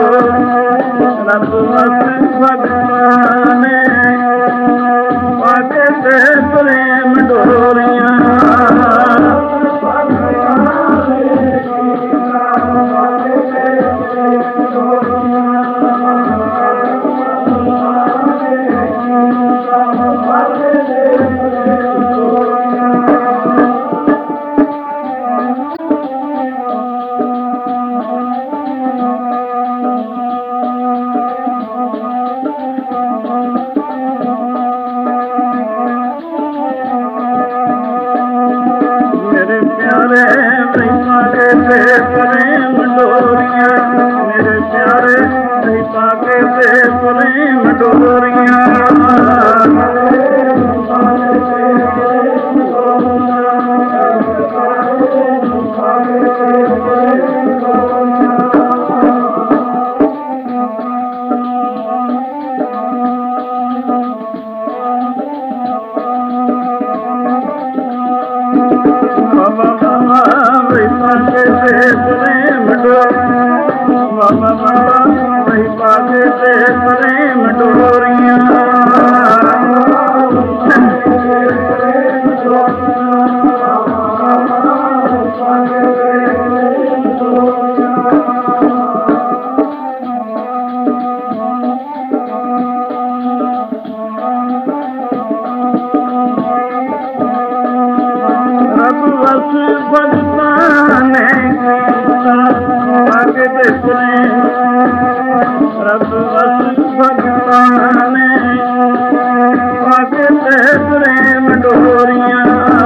भगवान ਪਾਕੇ ਤੇ ਪ੍ਰੇਮ ਡੋਰੀਆਂ ਪ੍ਰੇਮ ਡੋਰੀਆਂ ਰੱਬ ਵਸ ਭਗਤਾਂ ਨੇ ਪਾਕੇ ਤੇ ਪ੍ਰੇਮ ਰੱਬ ਵਸ ਭਗਤਾਂ ਨੇ ਪਾਕੇ ਤੇ ਪ੍ਰੇਮ ਡੋਰੀਆਂ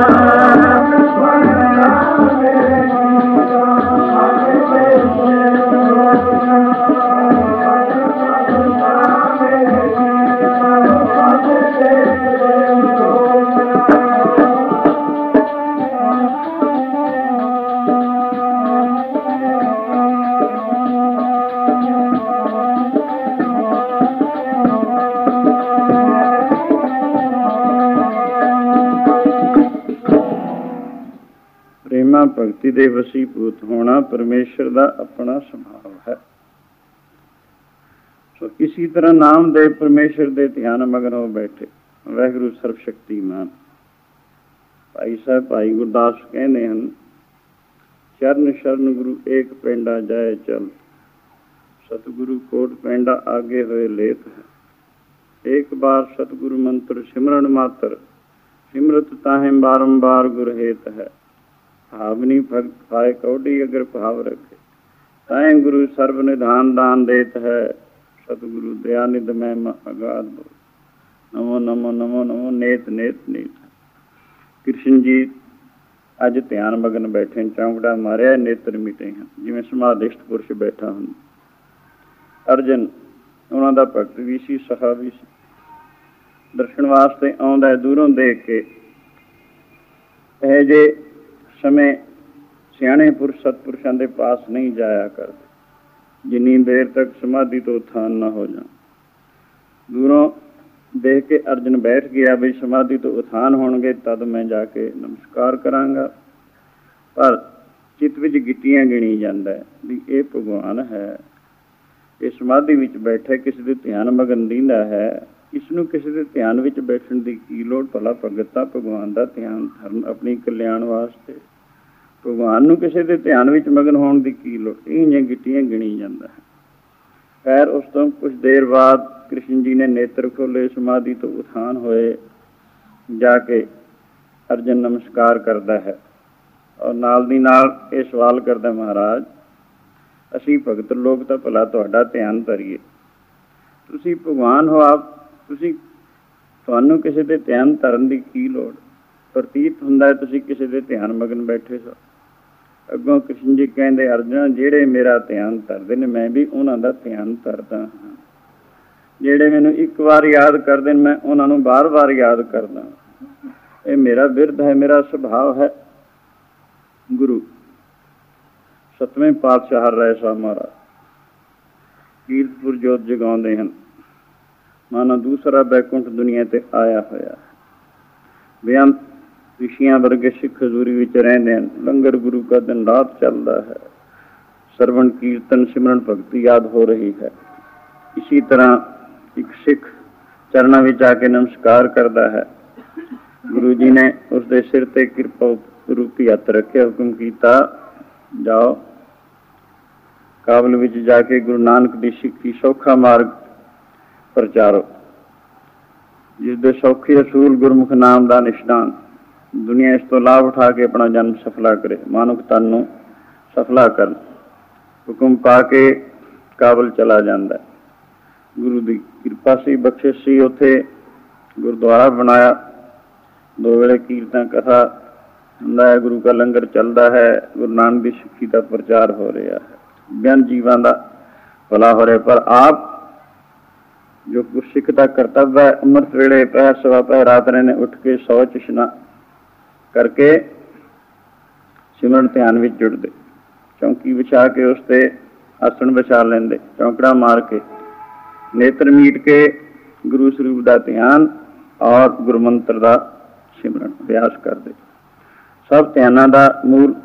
ਭਗਤੀ ਦੇ ਵਸੀਭੂਤ ਹੋਣਾ ਪਰਮੇਸ਼ਰ ਦਾ ਆਪਣਾ ਸੁਭਾਅ ਹੈ। ਸੋ ਇਸੀ ਤਰ੍ਹਾਂ ਨਾਮ ਦੇ ਪਰਮੇਸ਼ਰ ਦੇ ਧਿਆਨ ਮਗਨ ਹੋ ਬੈਠੇ। ਵਾਹਿਗੁਰੂ ਸਰਬ ਸ਼ਕਤੀਮਾਨ। ਭਾਈ ਸਾਹਿਬ ਭਾਈ ਗੁਰਦਾਸ ਕਹਿੰਦੇ ਹਨ, ਚਰਨ ਸ਼ਰਨ ਗੁਰੂ ਏਕ ਪੈਂਡਾ ਜਾਏ ਚਲ, ਸਤਿਗੁਰੂ ਕੋਟ ਪੈਂਡਾ ਆਗੇ ਹੋਏ ਲੇਤ ਹੈ। ਏਕ ਬਾਰ ਸਤਿਗੁਰੂ ਮੰਤਰ ਸਿਮਰਨ ਮਾਤਰ, ਸਿਮਰਤ ਤਾਹੇ ਬਾਰੰਬਾਰ ਗੁਰ ਹੇਤ ਹੈ। ਭਾਵਨੀ ਭਗਤ ਪਾਏ ਕੌਡੀ ਅਗਰ ਭਾਵ ਰੱਖੇ, ਤਾਏ ਗੁਰੂ ਸਰਬ ਨਿਧਾਨ ਦਾਨ ਦੇਤ ਹੈ। ਸਤਿਗੁਰੂ ਦਇਆ ਨਿਧ ਮਹਿਮਾ ਅਗਾਧ ਬੋ, ਨਮੋ ਨਮੋ ਨਮੋ ਨਮੋ ਨੇਤ ਨੇਤ ਨੀਤ। ਕ੍ਰਿਸ਼ਨ ਜੀ ਅੱਜ ਧਿਆਨ ਮਗਨ ਬੈਠੇ, ਚੌਂਕੜਾ ਮਾਰਿਆ, ਨੇਤਰ ਮਿਟੇ ਹਨ, ਜਿਵੇਂ ਸਮਾਧਿਸ਼ਟ ਪੁਰਸ਼ ਬੈਠਾ ਹੁੰਦਾ। ਅਰਜਨ ਉਹਨਾਂ ਦਾ ਭਗਤ ਵੀ ਸੀ, ਸਖਾ ਵੀ ਸੀ। ਦਰਸ਼ਨ ਵਾਸਤੇ ਆਉਂਦਾ, ਦੂਰੋਂ ਦੇਖ ਕੇ ਇਹ ਜੇ ਸਮੇਂ ਸਿਆਣੇ ਪੁਰਸ਼ ਸਤਪੁਰਸ਼ਾਂ ਦੇ ਪਾਸ ਨਹੀਂ ਜਾਇਆ ਕਰਦੇ, ਜਿੰਨੀ ਦੇਰ ਤੱਕ ਸਮਾਧੀ ਤੋਂ ਉਥਾਨ ਨਾ ਹੋ ਜਾਣ। ਦੂਰੋਂ ਦੇਖ ਕੇ ਅਰਜਨ ਬੈਠ ਗਿਆ ਵੀ ਸਮਾਧੀ ਤੋਂ ਉਥਾਨ ਹੋਣਗੇ ਤਦ ਮੈਂ ਜਾ ਕੇ ਨਮਸਕਾਰ ਕਰਾਂਗਾ। ਪਰ ਚਿੱਤ ਵਿੱਚ ਗਿੱਟੀਆਂ ਗਿਣੀ ਜਾਂਦਾ ਵੀ ਇਹ ਭਗਵਾਨ ਹੈ, ਇਹ ਸਮਾਧੀ ਵਿੱਚ ਬੈਠਾ, ਕਿਸੇ ਦੇ ਧਿਆਨ ਮਗਨ ਦਿੰਦਾ ਹੈ। ਇਸ ਨੂੰ ਕਿਸੇ ਦੇ ਧਿਆਨ ਵਿੱਚ ਬੈਠਣ ਦੀ ਕੀ ਲੋੜ? ਭਲਾ ਭਗਤਾ ਭਗਵਾਨ ਦਾ ਧਿਆਨ ਧਰਨ ਆਪਣੀ ਕਲਿਆਣ ਵਾਸਤੇ। ਭਗਵਾਨ ਨੂੰ ਕਿਸੇ ਦੇ ਧਿਆਨ ਵਿੱਚ ਮਗਨ ਹੋਣ ਦੀ ਕੀ ਲੋੜ? ਇਹ ਜਿਹੀਆਂ ਗਿੱਟੀਆਂ ਗਿਣੀ ਜਾਂਦਾ ਹੈ। ਖੈਰ ਉਸ ਤੋਂ ਕੁਛ ਦੇਰ ਬਾਅਦ ਕ੍ਰਿਸ਼ਨ ਜੀ ਨੇ ਨੇਤਰ ਖੋਲੇ, ਸਮਾਧੀ ਤੋਂ ਉਥਾਨ ਹੋਏ। ਜਾ ਕੇ ਅਰਜਨ ਨਮਸਕਾਰ ਕਰਦਾ ਹੈ ਔਰ ਨਾਲ ਦੀ ਨਾਲ ਇਹ ਸਵਾਲ ਕਰਦਾ, ਮਹਾਰਾਜ ਅਸੀਂ ਭਗਤ ਲੋਕ ਤਾਂ ਭਲਾ ਤੁਹਾਡਾ ਧਿਆਨ ਧਰੀਏ, ਤੁਸੀਂ ਭਗਵਾਨ ਹੋ ਆਪ, ਤੁਸੀਂ ਤੁਹਾਨੂੰ ਕਿਸੇ ਦੇ ਧਿਆਨ ਧਰਨ ਦੀ ਕੀ ਲੋੜ? ਪ੍ਰਤੀਤ ਹੁੰਦਾ ਹੈ ਤੁਸੀਂ ਕਿਸੇ ਦੇ ਧਿਆਨ ਮਗਨ ਬੈਠੇ ਸੋ। ਅੱਗੋਂ ਕ੍ਰਿਸ਼ਨ ਜੀ ਕਹਿੰਦੇ, ਅਰਜਨ ਜਿਹੜੇ ਮੇਰਾ ਧਿਆਨ ਧਰਦੇ ਨੇ ਮੈਂ ਵੀ ਉਹਨਾਂ ਦਾ ਧਿਆਨ ਧਰਦਾ ਹਾਂ। ਜਿਹੜੇ ਮੈਨੂੰ ਇੱਕ ਵਾਰ ਯਾਦ ਕਰਦੇ ਨੇ ਮੈਂ ਉਹਨਾਂ ਨੂੰ ਬਾਰ ਬਾਰ ਯਾਦ ਕਰਦਾ। ਇਹ ਮੇਰਾ ਬਿਰਧ ਹੈ, ਮੇਰਾ ਸੁਭਾਅ ਹੈ। ਗੁਰੂ ਸਤਵੇਂ ਪਾਤਸ਼ਾਹ ਰਹਿਸਾ ਮਹਾਰਾਜ ਕੀਰਤਪੁਰ ਜੋਤ ਜਗਾਉਂਦੇ ਹਨ, ਮਾਨੋ ਦੂਸਰਾ ਬੈਕੁੰਠ ਦੁਨੀਆ ਤੇ ਆਇਆ ਹੋਇਆ। ਬੇਅੰਤ ਰਿਸ਼ੀਆਂ ਵਰਗੇ ਸਿੱਖ ਹਜ਼ੂਰੀ ਵਿੱਚ ਰਹਿੰਦੇ ਹਨ। ਲੰਗਰ ਗੁਰੂ ਦਾ ਦਿਨ ਰਾਤ ਚੱਲਦਾ ਹੈ। ਸਰਵਣ ਕੀਰਤਨ ਸਿਮਰਨ ਭਗਤੀ ਯਾਦ ਹੋ ਰਹੀ ਹੈ। ਇਸੀ ਤਰ੍ਹਾਂ ਇੱਕ ਸਿੱਖ ਚਰਨਾਂ ਵਿੱਚ ਆ ਕੇ ਨਮਸਕਾਰ ਕਰਦਾ ਹੈ। ਗੁਰੂ ਜੀ ਨੇ ਉਸਦੇ ਸਿਰ ਤੇ ਕਿਰਪਾ ਰੂਪੀ ਹੱਥ ਰੱਖਿਆ, ਹੁਕਮ ਕੀਤਾ, ਜਾਓ ਕਾਬਲ ਵਿੱਚ ਜਾ ਕੇ ਗੁਰੂ ਨਾਨਕ ਦੀ ਸਿੱਖੀ ਸੌਖਾ ਮਾਰਗ ਪ੍ਰਚਾਰੋ, ਜਿਸਦੇ ਸੌਖੀ ਅਸੂਲ ਗੁਰਮੁਖ ਨਾਮ ਦਾ ਨਿਸ਼ਾਨ। ਦੁਨੀਆ ਇਸ ਤੋਂ ਲਾਭ ਉਠਾ ਕੇ ਆਪਣਾ ਜਨਮ ਸਫਲਾ ਕਰੇ, ਮਾਨੁਖ ਤਨ ਨੂੰ ਸਫਲਾ ਕਰਨ। ਹੁਕਮ ਪਾ ਕੇ ਕਾਬਲ ਚਲਾ ਜਾਂਦਾ। ਗੁਰੂ ਦੀ ਕਿਰਪਾ ਸੀ, ਬਖਸ਼ਿਸ਼ ਸੀ। ਉੱਥੇ ਗੁਰਦੁਆਰਾ ਬਣਾਇਆ, ਦੋ ਵੇਲੇ ਕੀਰਤਨ ਕਥਾ ਹੁੰਦਾ ਹੈ, ਗੁਰੂ ਕਾ ਲੰਗਰ ਚੱਲਦਾ ਹੈ, ਗੁਰੂ ਨਾਨਕ ਦੀ ਸਿੱਖੀ ਦਾ ਪ੍ਰਚਾਰ ਹੋ ਰਿਹਾ ਹੈ। ਬੇਅੰਤ ਜੀਵਾਂ ਦਾ भला हो रहा। पर आप जो सिख का कर्तव्य है, अमृत वेले पहर सवा पहर रात रहने उठ के शौच इशनान करके सिमरन ध्यान में जुड़ते, चौंकी विछा के उसते आसन विछा लेंदे, चौंकड़ा मार के नेत्र मीट के गुरु स्वरूप का ध्यान और गुरु मंत्र का सिमरन अभ्यास करते। सब ध्यानां दा मूल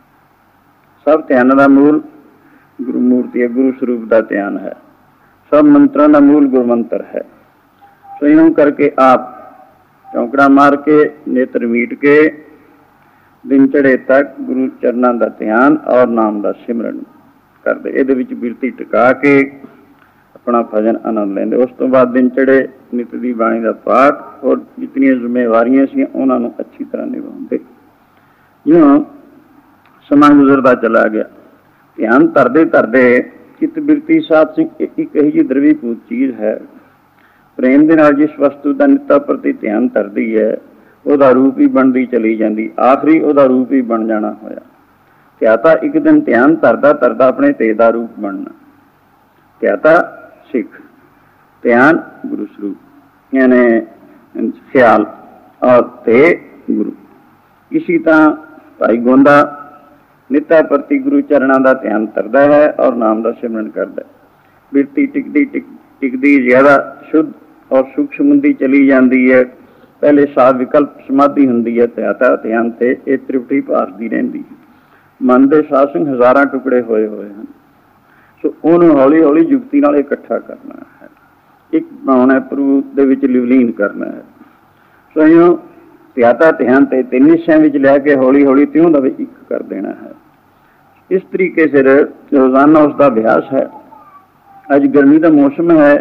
सब ध्यानां दा मूल गुरु मूर्ति है, गुरु स्वरूप का ध्यान है। सब मंत्रों का मूल गुरु मंत्र है। तो यूं करके आप चौंकड़ा मार के नेत्र मीट के दिन चढ़े तक गुरु चरणों का ध्यान और नाम का सिमरन करते। ये बिरती टिका के अपना भजन आनंद लेंदे। उस तो बाद दिन चढ़े नित दी बाणी का पाठ और जितनी जिम्मेवारियां सी उन्होंने अच्छी तरह निभाते। यूं समा गुजरता चला गया। ध्यान धरते धरते चित बिरती साध सिंह एक यही जी द्रवीभूत चीज़ है, प्रेम के नाल जिस वस्तु का नित्ता प्रति ध्यान धरती है वह रूप ही बनती चली जाती, आखिरी वह रूप ही बन जाना होया। ध्याता एक दिन ध्यान धरता धरता अपने ते दा रूप बनना। ध्याता सिख, ध्यान गुरु स्वरूप यानी ख्याल और ते गुरु। इसी तरह भाई गोंदा नित्ता प्रति गुरु चरणों का ध्यान धरता है और नाम का सिमरन करता है। बिरती टिकती टिक टिकती ज्यादा शुद्ध और सूक्ष्म होंदी चली जाती है। पहले सात विकल्प समाधि होंदी है, ध्याता ध्यान से ये त्रिपटी भासती रहिंदी है। मन के सासंग हज़ारां टुकड़े होए हुए हैं, सो उन्होंने हौली हौली जुगती नाल इकट्ठा करना है, एक भावना प्रभु दे विच लिवलीन करना है। सो यूं ध्याता ध्यान ते तीन हिस्सों में लैके हौली हौली त्यों दा एक कर देना है। इस तरीके से रोजाना उसका अभ्यास है। अज गर्मी का मौसम है।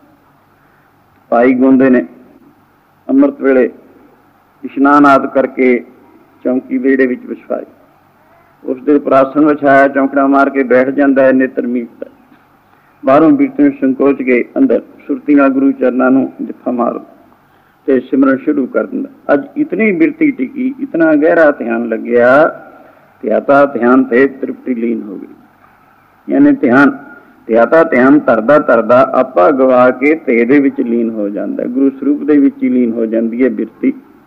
भाई गोंदे ने अमृत वेले इशनान आदि करके चौंकी बेड़े विच विछाई, उसके उपर आसन विछाया, चौंकड़ा मार के बैठ जाता है, नेत्र मीटता। बाहरों बीते संकोच के अंदर सुरती नाल गुरु चरणों नूं जफा मार ते सिमरन शुरू कर दिंदा। अज इतनी बिरती टिकी, इतना गहरा ध्यान लग गया, ध्याता ध्यान ते तृप्ति लीन हो गई। यानी ध्यान ध्याता ध्यान धरदा धरदा आपा गवा के ते दे विच लीन हो जाता, गुरु स्वरूप दे विच लीन हो जाती है बिरती।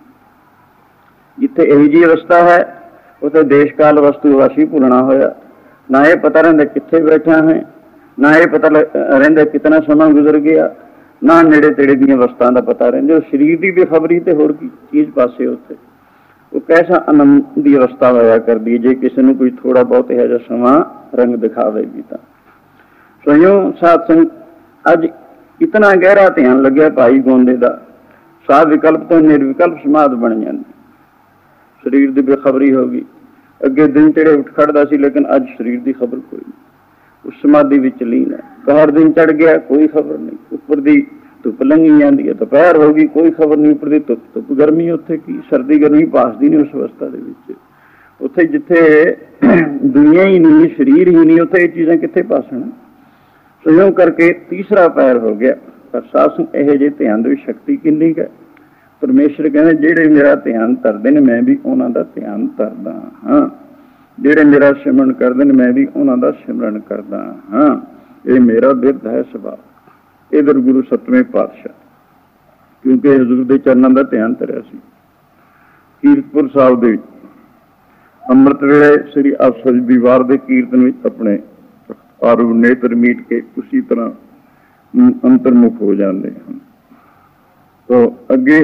जिथे यही जी अवस्था है उसे देश काल वस्तु वासी भुलना होया। ना ये पता रहिंदा कित्थे बैठा है, ना ये पता रहिंदा कितना समा गुजर गया, ना नेड़े तेड़े दी अवस्था का पता रहिंदा। शरीर की बेखबरी तो होर की चीज़ पासे उत्थे वो कैसा आनंद की अवस्था होया करती है जे किसी ने कोई थोड़ा बहुत यह जा समा रंग दिखावेगी। तो सो यूं साध संग अज इतना गहरा ध्यान लग्या भाई गोंदे का, सात विकल्प तो निर्विकल्प समाध बन जाती, शरीर की बेखबरी होगी। अगे दिन चढ़े उठ खड़ता सी, लेकिन अज शरीर की खबर कोई नहीं, उस समाधि विच लीन है। कहर दिन चढ़ गया, कोई खबर नहीं, उपर दी धुप लंघी जाती है, दोपहर होगी, कोई खबर नहीं, उपर दी धुप धुप गर्मी उत्थे की सर्दी गर्मी भासदी नहीं। उस अवस्था दे विच उत्थे जिथे दुनिया ही नहीं, शरीर ही नहीं, उत्थे ये चीज़ां कित्थे भासण। सो यूं करके तीसरा पैर हो गया। पर सासंग यह जे ध्यान की शक्ति किन्नी है। परमेश्वर कहते जेड़े मेरा ध्यान धरते हैं मैं भी उन्हों का ध्यान धरदा हाँ, जेड़े मेरा सिमरन करते हैं मैं भी उन्हों का सिमरन करदा हाँ। ये मेरा बिरध है स्वभाव। इधर गुरु सतवें पातशाह, क्योंकि हजूर के चरणों का ध्यान धरिया सी। कीरतपुर साहब के अमृत वेले श्री अफसर दीवार के कीर्तन में अपने और नेत्र मीट के उसी तरह अंतर्मुख हो जाते हैं। तो अगे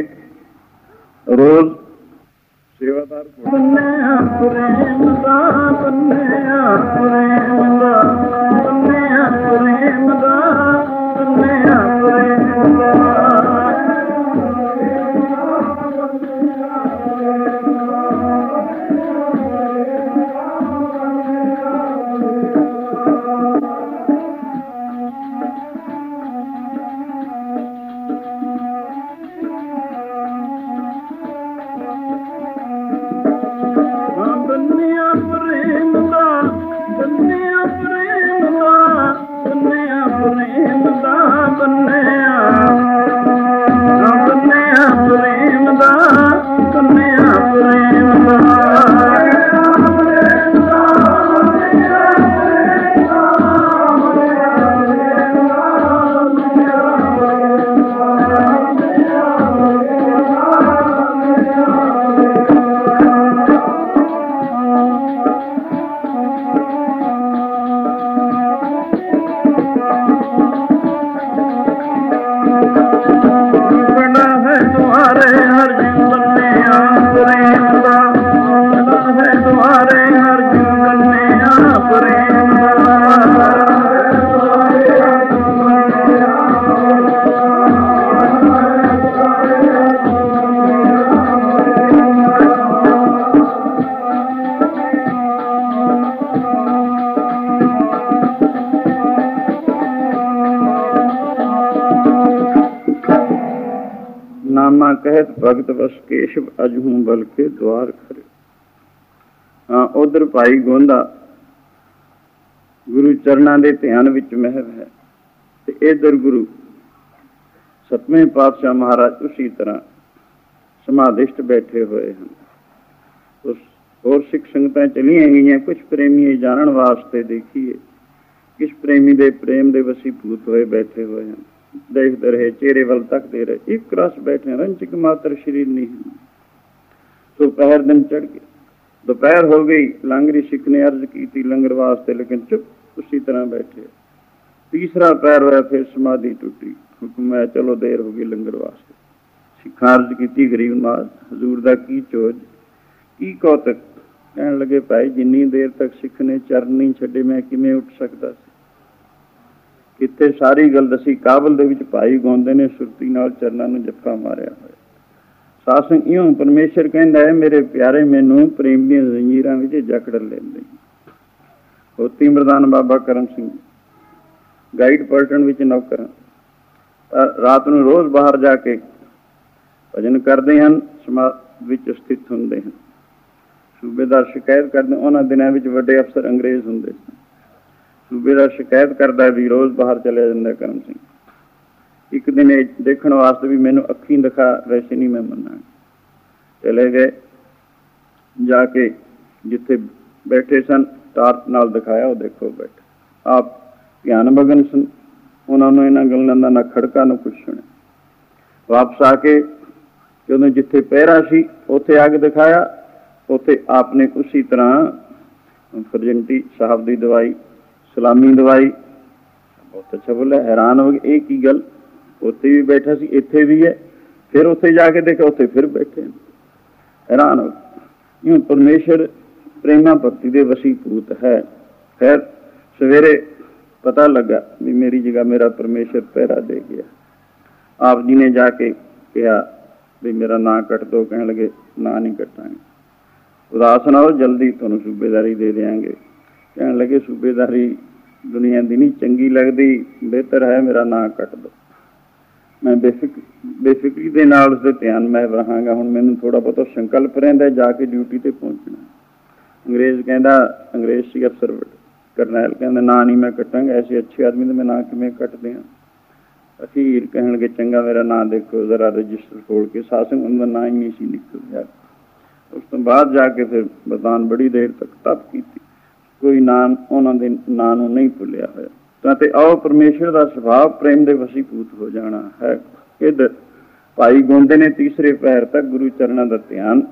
रोज सेवादार तुम्हारे हर जीवन में प्रेम दा है, तुम्हारे हर जीवन में प्रेम नामा कहत भगत बस केशव अजहू बल के द्वार खरे। हाँ, उधर भाई गोंदा गुरु चरणा के ध्यान विच महव है, ते इधर गुरु सतवें पातशाह महाराज उसी तरह समाधिष्ट बैठे हुए हैं। उस और सिख संगतां चलिया गई, कुछ प्रेमी जानन वास्ते देखिए किस प्रेमी दे प्रेम दे वसीभूत होए बैठे हुए हैं। देखते रहे, चेहरे वल तकते रहे, एक रस बैठे, रंचक मात्र शरीर नहीं है। तो पहर दिन चढ़ गए, दोपहर हो गई, लांगरी सिख ने अर्ज की थी लंगर वास्ते, लेकिन चुप उसी तरह बैठे। तीसरा पैर हुआ, फिर समाधि टूटी, हुक्म है चलो देर हो गई लंगर वास्ते। सिखा अर्ज की गरीब नाथ हजूर दा की चोज की कौतक। कहन लगे भाई जिन्नी देर तक सिख ने चरण नहीं छड्डे मैं किवें उठ सकदा सी। कित्थे सारी गल दसी। काबल दे विच भाई गौंदे ने सुरती नाल चरणां नूं जप्पा मारिया होया। सासंग इउं परमेश्वर कहंदा है मेरे प्यारे मैनूं प्रेम दीआं जंजीरां विच जकड़ लैंदे। होती मरदान बाबा करम सिंह गाइड पलटन विच नौकर, रात नूं रोज़ बाहर जाके भजन करदे हन, समाज विच स्थित हुंदे हन। सूबेदार शिकायत करदे, उन्हां दिनां विच वड्डे अफसर अंग्रेज़ हुंदे सन। सूबेदार शिकायत करता भी रोज़ बाहर चलिया जांदा करम सिंह। एक दिन देखने वास्ते भी मैनू अखीं दिखा, वैसे नहीं मैं मन्ना। चले गए, जाके जिथे बैठे सन टार्च नाल दिखाया, वो देखो बैठे आप ध्यान मगन सन। उन्होंने इन्हां गल्लां दा ना खड़का ना कुछ सुने। वापस आके जदों जिथे पहरा सी उत्थे अग दिखाया, उत्थे आपने उसी तरह फरजंटी साहब की दवाई सलामी दवाई बहुत अच्छा बोला। हैरान हो गए, एक ही गल, उत्थे भी बैठा सी इत्थे भी है, फिर उत्थे जाके देखा उत्थे फिर बैठे। हैरान हो गए। यूं परमेश्वर प्रेमा भक्ति दे वसीभूत है। खैर सवेरे पता लगा भी मेरी जगह मेरा परमेश्वर पहरा दे गया। आप जी ने जाके कहा भी मेरा नां कट दो। कहने लगे ना नहीं कटांगे, उदास ना हो, जल्दी तुहानूं सूबेदारी दे देंगे। कहने लगे सूबेदारी दुनिया की नहीं चंगी लगती, बेहतर है मेरा नां कट दो। मैं बेफिक बेफिक्री के नाल उसदे ध्यान मैं रहांगा। हुण मैनूं थोड़ा बहुत संकल्प रहिंदा जाके ड्यूटी ते पहुंचना। अंग्रेज़ कहंदा, अंग्रेज़ सी अफसर करनैल कहंदा ना नहीं मैं कटांगा, ऐसे अच्छे आदमी तो मैं नां किवें कट दियां। अखीर कहण लगे चंगा मेरा नां देखो जरा रजिस्टर खोल के। सासंग उनका नां ही नहीं सी निकलिया। उस तो बाद जाके फिर बरदान बड़ी देर तक तप की, कोई नाम उन्होंने नां नूं नहीं भुलिया होया। तो आओ परमेश्वर का सुभाव प्रेम दे वसीभूत हो जाना है। इधर भाई गोंदे ने तीसरे पैर तक गुरु चरणों का ध्यान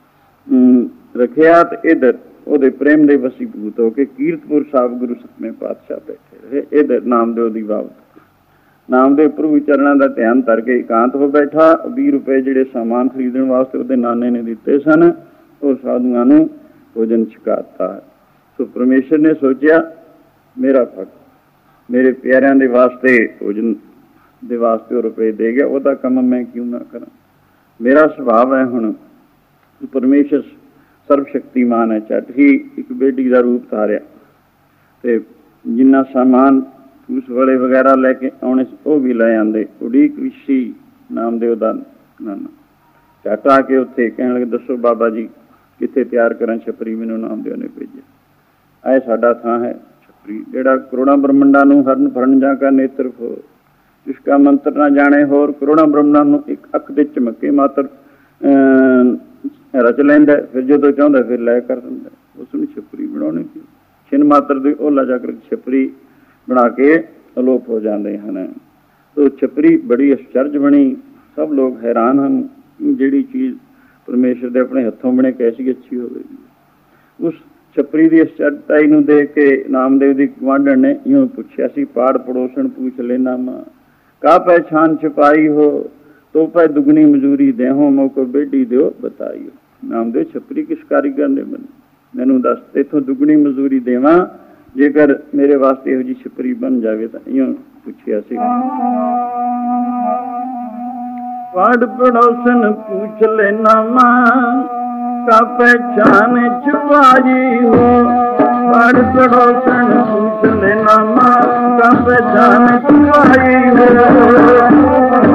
रखिया, तो इधर ਉਹਦੇ प्रेम दे वसीभूत होकर कीरतपुर साहब गुरु सतवें पातशाह बैठे रहे। इधर नामदेव की बाबत नामदेव प्रभु चरणों का ध्यान करके एकांत हो बैठा। बीस रुपए जिहड़े सामान खरीदण वास्ते उसके नाने ने दिते सन, वो साधुओं नूं भोजन छकाता। तो परमेश्वर ने सोचा मेरा भक्त मेरे प्यारिਆਂ ਦੇ वास्ते भोजन ਦੇ वास्ते वो रुपए दे गया, ਉਹਦਾ ਕੰਮ मैं क्यों ना करा। मेरा सुभाव है हुण परमेश्वर सर्वशक्तिमान है। झट ही एक बेटी का रूप धारिया, तो जिन्ना सामान उस वाले वगैरह लैके आने वो भी लै आंदे। उड़ीक विशी नामदेव का नाना झट आके उत्थे कहने लगे दसो बाबा जी कित्थे तैयार करा छपरी। मैनूं नामदेव ने भेजा। यह साडा थां है छपरी, जिहड़ा करोड़ां ब्रह्मंडां नूं हरन फरन जा का नेत्र हो, जिसका मंत्र ना जाने होर। करोड़ां ब्रह्मंडां नूं एक अख दे झमके मात्र रच लैंदा, फिर जो चाहता फिर लै कर दिंदा। उसनूं छपरी बनाने की छिन मात्र दी ओला जाकर छपरी बना के अलोप हो जाते हैं। तो छपरी बड़ी आश्चर्य बनी, सब लोग हैरान हैं। जिहड़ी चीज़ परमेश्वर दे अपने हथों बने कैसी अच्छी होगी। उस छपरी की आश्चर्यताई नूं देख के नामदेव की गुआंढण ने यूं पूछा सी, पाड़ पड़ोसन पूछ लेना मां का पहचान छुपाई हो, तो पै दुगनी मजूरी देहो मोको बेटी दो बताइयो। नामदेव छपरी किस कारीगर ने बनी, मैनू दस इथों दुगनी मजूरी देवां जेकर मेरे वास्ते इहो जी छपरी बन जाए। तो इं पूछिया सी। पाड़ पड़ोसन पूछ लेना मां का पहचान छुपाई हो। पाड़ पड़ोसन पूछ लेना मां का पहचान छुपाई हो।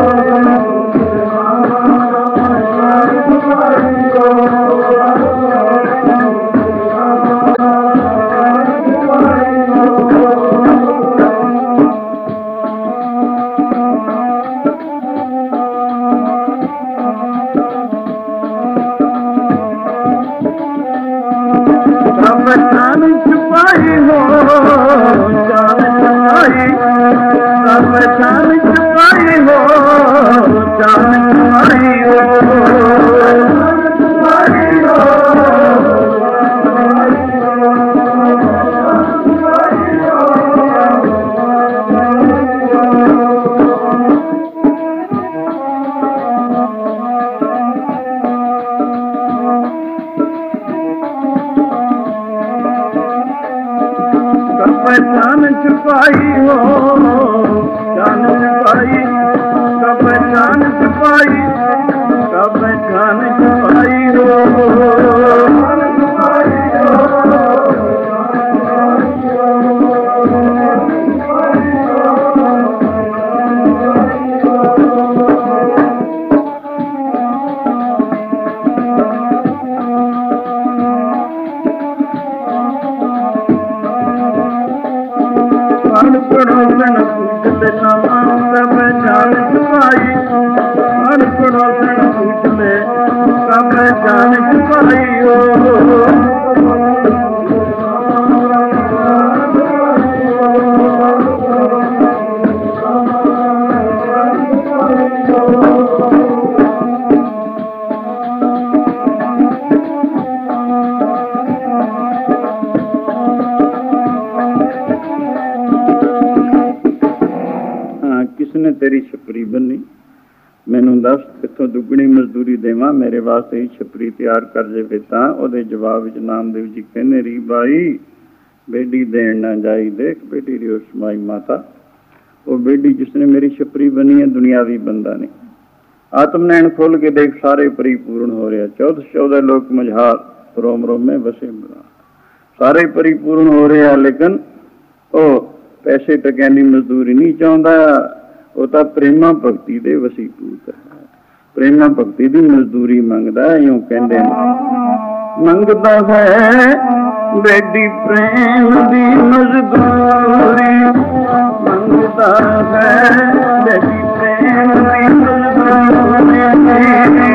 तेरी छपरी बनी, मैनू दस कितों दुगनी मजदूरी देवां मेरे वास्ते ही छपरी तैयार कर जावे। तां ओहदे जवाब विच नामदेव जी कहने री बाई बेटी देन ना जाई, देख बेटी री समाई माता, वो बेटी जिसने मेरी छपरी बनी है दुनियावी बंदा नहीं। आत्मनैन खोल के देख सारे परिपूर्ण हो रहा, चौदह चौदह लोग मझार रोम रोम में बसे बना, सारे परिपूर्ण हो रहे, लेकिन वो पैसे टकिया की मजदूरी नहीं चाहता, वो तो प्रेमा भगती दे वसीभूत है, प्रेमा भगती की मजदूरी मंगदा। यूं कहते मंगदा है बेटी प्रेम की मजदूरी, मंगदा है बेटी प्रेम की मजदूरी।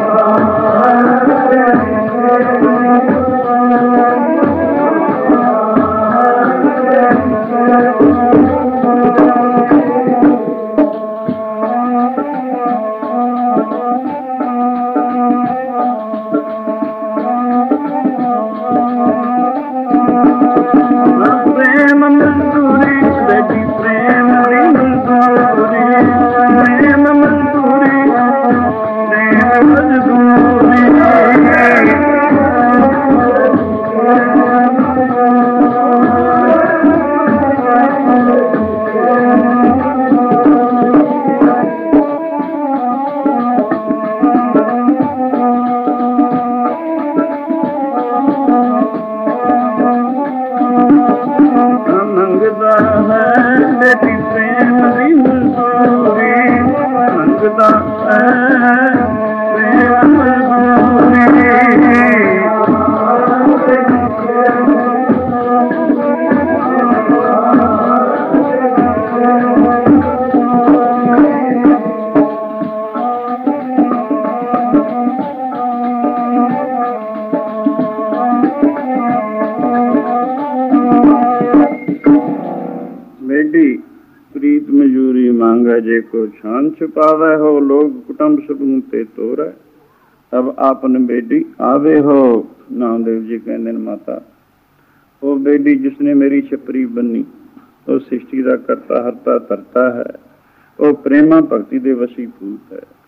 प्रीत मजूरी मांगे जे को छान छुपावे हो, लोग कुटुंब सबूं ते तोरे, तब आपन बेटी आवे हो। नामदेव जी कहते माता वो बेटी जिसने मेरी छपरी बनी, वो सृष्टि का करता हरता तरता है, वो प्रेमा भक्ति दे वशीभूत है,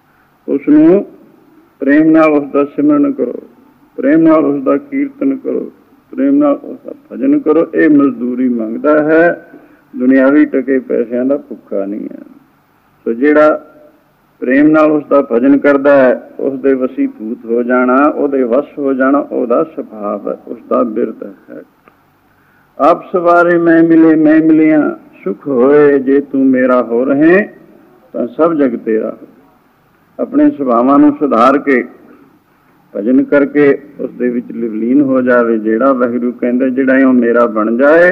ਉਸਨੂੰ ਪ੍ਰੇਮ ਨਾਲ ਉਸਦਾ ਸਿਮਰਨ ਕਰੋ, ਪ੍ਰੇਮ ਨਾਲ ਉਸਦਾ ਕੀਰਤਨ ਕਰੋ, ਪ੍ਰੇਮ ਨਾਲ ਉਸਦਾ ਭਜਨ ਕਰੋ। ਇਹ ਮਜ਼ਦੂਰੀ ਮੰਗਦਾ ਹੈ, ਦੁਨਿਆਵੀ ਟਕੇ ਪੈਸਿਆਂ ਦਾ ਭੁੱਖਾ ਨਹੀਂ ਹੈ। ਸੋ ਜਿਹੜਾ ਪ੍ਰੇਮ ਨਾਲ ਉਸਦਾ ਭਜਨ ਕਰਦਾ ਹੈ, ਉਸਦੇ ਵਸੀਭੂਤ ਹੋ ਜਾਣਾ, ਉਹਦੇ ਵਸ ਹੋ ਜਾਣਾ ਉਹਦਾ ਸੁਭਾਵ ਹੈ, ਉਸਦਾ ਬਿਰਧ ਹੈ। ਆਪ ਸਵਾਰੇ ਮੈਂ ਮਿਲੇ ਮੈਂ ਮਿਲਿਆ, ਸੁਖ ਹੋਏ ਜੇ ਤੂੰ ਮੇਰਾ ਹੋ ਰਹੇ, ਤਾਂ ਸਭ ਜਗ ਤੇਰਾ। ਆਪਣੇ ਸੁਭਾਵਾਂ ਨੂੰ ਸੁਧਾਰ ਕੇ ਭਜਨ ਕਰਕੇ ਉਸ ਦੇ ਵਿੱਚ ਲਿਵਲੀਨ ਹੋ ਜਾਵੇ। ਜਿਹੜਾ ਵਾਹਿਗੁਰੂ ਕਹਿੰਦਾ ਜਿਹੜਾ ਉਹ ਮੇਰਾ ਬਣ ਜਾਏ,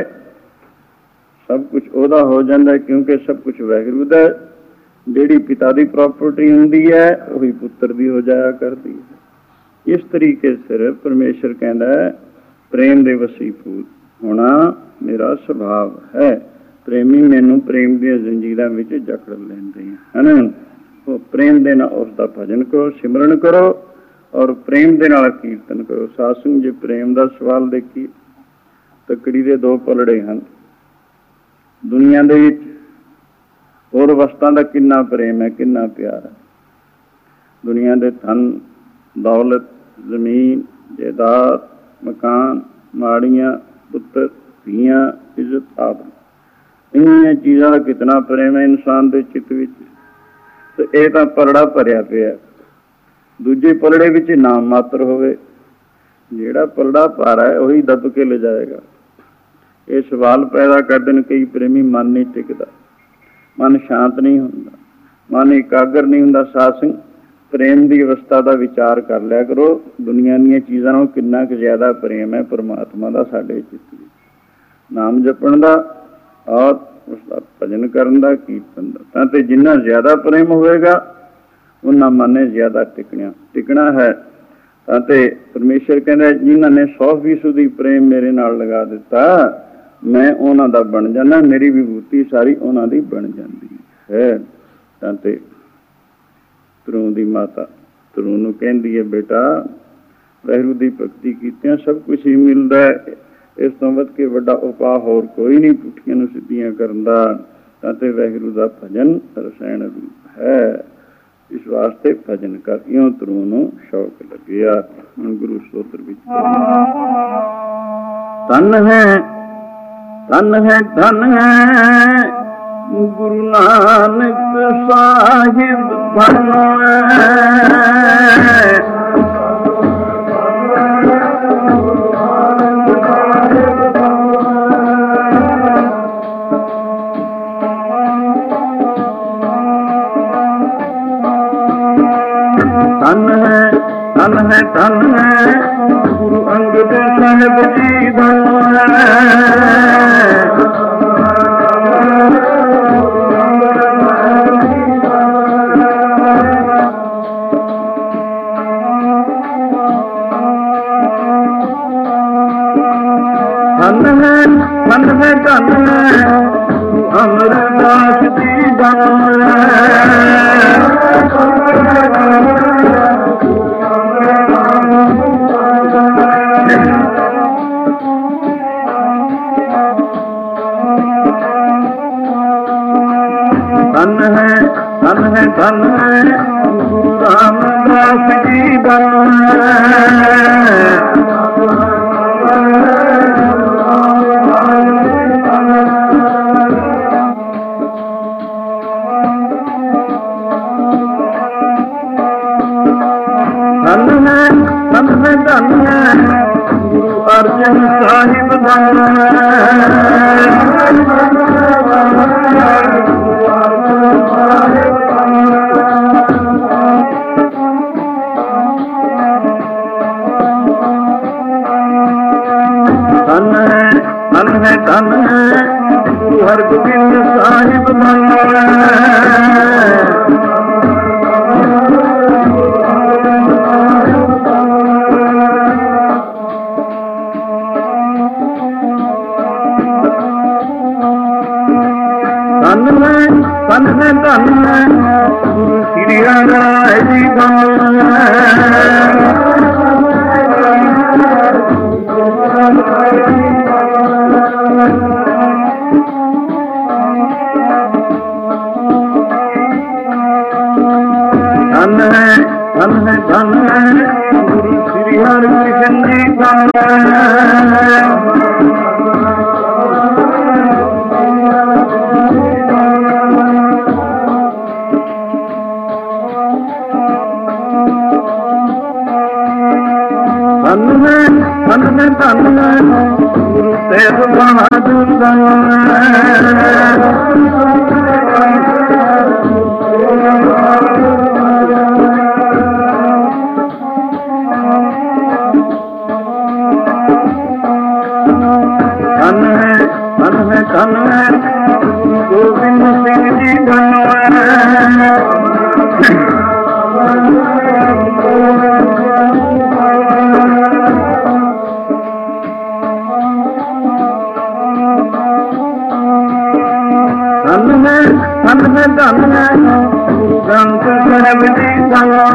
ਸਭ ਕੁਛ ਉਹਦਾ ਹੋ ਜਾਂਦਾ, ਕਿਉਂਕਿ ਸਭ ਕੁਛ ਵਾਹਿਗੁਰੂ ਦਾ। ਜਿਹੜੀ ਪਿਤਾ ਦੀ ਪ੍ਰਾਪਰਟੀ ਹੁੰਦੀ ਹੈ ਉਹੀ ਪੁੱਤਰ ਦੀ ਹੋ ਜਾਇਆ ਕਰਦੀ ਹੈ। ਇਸ ਤਰੀਕੇ ਸਿਰ ਪਰਮੇਸ਼ਰ ਕਹਿੰਦਾ ਹੈ ਪ੍ਰੇਮ ਦੇ ਵਸੀਭੂਤ ਹੋਣਾ ਮੇਰਾ ਸੁਭਾਵ ਹੈ। ਪ੍ਰੇਮੀ ਮੈਨੂੰ ਪ੍ਰੇਮ ਦੀਆਂ ਜ਼ੰਜੀਰਾਂ ਵਿੱਚ ਜਕੜ ਲੈਂਦੇ ਹਨ। ਉਹ ਪ੍ਰੇਮ ਦੇ ਨਾਲ ਉਸਦਾ ਭਜਨ ਕਰੋ, ਸਿਮਰਨ ਕਰੋ, ਔਰ ਪ੍ਰੇਮ ਦੇ ਨਾਲ ਕੀਰਤਨ ਕਰੋ। ਸਾਧ ਸੰਗਤ ਜੇ ਪ੍ਰੇਮ ਦਾ ਸਵਾਲ ਦੇਖੀਏ, ਤਕੜੀ ਦੇ ਦੋ ਪਲੜੇ ਹਨ। ਦੁਨੀਆ ਦੇ ਵਿੱਚ ਹੋਰ ਵਸਤਾਂ ਦਾ ਕਿੰਨਾ ਪ੍ਰੇਮ ਹੈ, ਕਿੰਨਾ ਪਿਆਰ ਹੈ। ਦੁਨੀਆ ਦੇ ਧਨ ਦੌਲਤ, ਜ਼ਮੀਨ ਜਾਇਦਾਦ, ਮਕਾਨ, ਮਾੜੀਆਂ, ਪੁੱਤਰ, ਧੀਆਂ, ਇੱਜ਼ਤ ਆਦਿ, ਇੰਨੀਆਂ ਚੀਜ਼ਾਂ ਦਾ ਕਿਤਨਾ ਪ੍ਰੇਮ ਹੈ ਇਨਸਾਨ ਦੇ ਚਿੱਤ ਵਿੱਚ। ਤੇ ਇਹ ਤਾਂ ਪਲੜਾ ਭਰਿਆ ਪਿਆ। ਦੂਜੇ ਪਲੜੇ ਵਿੱਚ ਨਾਮ ਮਾਤਰ ਹੋਵੇ, ਜਿਹੜਾ ਪਲੜਾ ਭਾਰਾ ਹੈ ਉਹੀ ਦੱਬ ਕੇ ਲਿਜਾਏਗਾ। ਇਹ ਸਵਾਲ ਪੈਦਾ ਕਰਦੇ ਨੇ ਕਈ ਪ੍ਰੇਮੀ, ਮਨ ਨਹੀਂ ਟਿਕਦਾ, ਮਨ ਸ਼ਾਂਤ ਨਹੀਂ ਹੁੰਦਾ, ਮਨ ਇਕਾਗਰ ਨਹੀਂ ਹੁੰਦਾ। ਸਾਧ ਸੰਗਤ ਪ੍ਰੇਮ ਦੀ ਅਵਸਥਾ ਦਾ ਵਿਚਾਰ ਕਰ ਲਿਆ ਕਰੋ। ਦੁਨੀਆ ਦੀਆਂ ਚੀਜ਼ਾਂ ਨਾਲੋਂ ਕਿੰਨਾ ਕੁ ਜ਼ਿਆਦਾ ਪ੍ਰੇਮ ਹੈ ਪਰਮਾਤਮਾ ਦਾ ਸਾਡੇ ਚਿੱਤ ਵਿੱਚ। ਨਾਮ ਜਪਣ ਦਾ ਔਰ ਉਸਦਾ ਭਜਨ ਕਰਨ ਦਾ, ਕੀਰਤਨ ਦਾ। ਤਾਂ ਤੇ ਜਿੰਨਾ ਜ਼ਿਆਦਾ ਪ੍ਰੇਮ ਹੋਵੇਗਾ ਉਹਨਾਂ ਮਨ ਨੇ ਜ਼ਿਆਦਾ ਟਿਕਣਾ ਟਿਕਣਾ ਹੈ। ਤਾਂ ਤੇ ਪਰਮੇਸ਼ਰ ਕਹਿੰਦਾ ਜਿਨ੍ਹਾਂ ਨੇ ਸੌ ਫੀਸਦੀ ਪ੍ਰੇਮ ਮੇਰੇ ਨਾਲ ਲਗਾ ਦਿੱਤਾ, ਮੈਂ ਉਹਨਾਂ ਦਾ ਬਣ ਜਾਂਦਾ, ਮੇਰੀ ਵਿਭੂਤੀ ਸਾਰੀ ਉਹਨਾਂ ਦੀ ਬਣ ਜਾਂਦੀ ਹੈ। ਤਾਂ ਤੇ ਧਰੂ ਦੀ ਮਾਤਾ ਧਰੂ ਨੂੰ ਕਹਿੰਦੀ ਹੈ, ਬੇਟਾ ਵਾਹਿਗੁਰੂ ਦੀ ਭਗਤੀ ਕੀਤਿਆਂ ਸਭ ਕੁਛ ਹੀ ਮਿਲਦਾ ਹੈ, ਇਸ ਤੋਂ ਵੱਧ ਕੇ ਵੱਡਾ ਉਪਾਅ ਹੋਰ ਕੋਈ ਨਹੀਂ ਪੁੱਠੀਆਂ ਨੂੰ ਸਿੱਧੀਆਂ ਕਰਨ ਦਾ। ਤਾਂ ਤੇ ਵਾਹਿਗੁਰੂ ਦਾ ਭਜਨ ਰਸਾਇਣ ਰੂਪ ਹੈ, ਇਸ ਵਾਸਤੇ ਭਜਨ ਕਰ। ਇਉਂ ਧਰੂ ਨੂੰ ਸ਼ੌਕ ਲੱਗਿਆ। ਹੁਣ ਗੁਰੂ ਸਤੋਤਰ ਵਿੱਚ ਧਨ ਹੈ ਧਨ ਹੈ ਧਨ ਹੈ ਗੁਰੂ ਨਾਨਕ ਸਾਹਿਬ ਧਨ ਹੈ। ਧਨ ਹੈ ਧਨ ਹੈ ਧਨ ਹੈ ਗੁਰੂ ਅੰਗਦ ਸਾਹਿਬ ਜੀ ਧਨ ਹੈ। ਧਨ ਹੈ ਧਨ ਹੈ ਧਨ ਹੈ ਗੁਰੂ ਅਮਰਦਾਸ ਜੀ ਧਨ ਹੈ। ਧਨ ਹੈ ਧਨ ਹੈ ਧਨ ਹੈ ਗੁਰੂ ਰਾਮਦਾਸ ਜੀ ਧਨ ਹੈ। ਧਨ ਹੈ ਧਨ ਹੈ ਧਨ ਹੈ ਗੁਰੂ ਅਰਜਨ ਸਾਹਿਬ ਧਨ ਹੈ। ਧਨ ਹੈ ਧਨ ਹੈ ਧਨ ਹੈ ਗੁਰੂ ਹਰਗੋਬਿੰਦ ਸਾਹਿਬ ਧਨ ਹੈ। ਧਨ ਹੈ ਧਨ ਹੈ ਧਨ ਹੈ ਗੁਰੂ ਸ੍ਰੀ ਰਾਏ ਜੀ ਧਨ ਹੈ। ਧਨ ਧਨ ਹੈ ਧਨ ਹੈ ਧਨ ਹੈ ਗੁਰੂ ਸ੍ਰੀ ਹਰਿਕ੍ਰਿਸ਼ਨ ਜੀ ਧਨ ਹੈ। ਧਨ ਹੈ ਧਨ ਹੈ ਧਨ ਹੈ ਗੁਰੂ ਤੇਗ ਬਹਾਦਰ ਧਨ ਹੈ। ਧਨ ਹੈ ਧਨ ਹੈ ਧਨ ਹੈ ਗੁਰੂ ਗੋਬਿੰਦ ਸਿੰਘ ਜੀ ਧਨ ਹੈ। ਧਨ ਹੈ ਧਨ ਹੈ ਧਨ ਹੈ ਗੁਰੂ ਗ੍ਰੰਥ ਸਾਹਿਬ ਜੀ ਧਨ ਹੈ।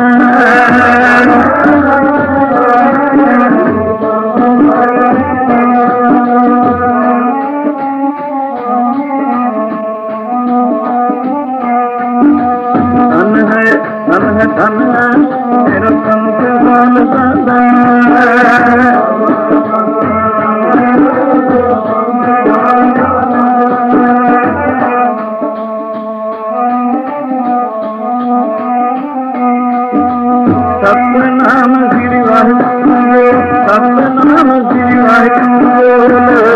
ਧਨ ਹੈ ਧਨ ਹੈ ਧਨ ਹੈ ਮੇਰਾ ਸੰਤ ਬਾਲ ਸਦਾ ਸਤਿਨਾਮ ਸ੍ਰੀ ਵਾਹਿਗੁਰੂ ਸਤਿਨਾਮ ਸ੍ਰੀ ਵਾਹਿਗੁਰੂ।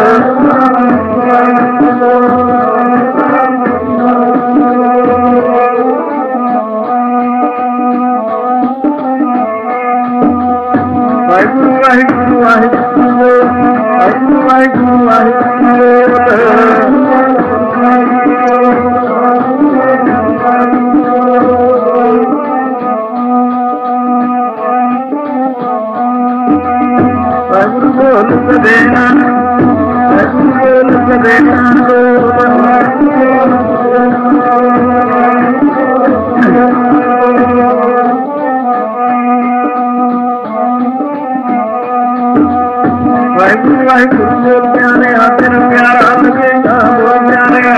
ਵਾਹਿਗੁਰੂ ਵਾਹਿਗੁਰੂ ਵਾਹਿਗੁਰੂ ਵਾਹਿਗੁਰੂ ਵਾਹਿਗੁਰੂ ਵਾਹਿਗੁਰੂ ਬੋਲ ਸਦੇਨਾ ਵਾਹਿਗੁਰੂ ਬੋਲ ਸਦੇਨਾ। ਵਾਹਿਗੁਰੂ ਵਾਹਿਗੁਰੂ ਬੋਲ ਪਿਆਰਿਆ ਤੇਰਾ ਪਿਆਰਾ ਲੱਗੇਗਾ ਬੋਲ ਪਿਆਰਿਆ।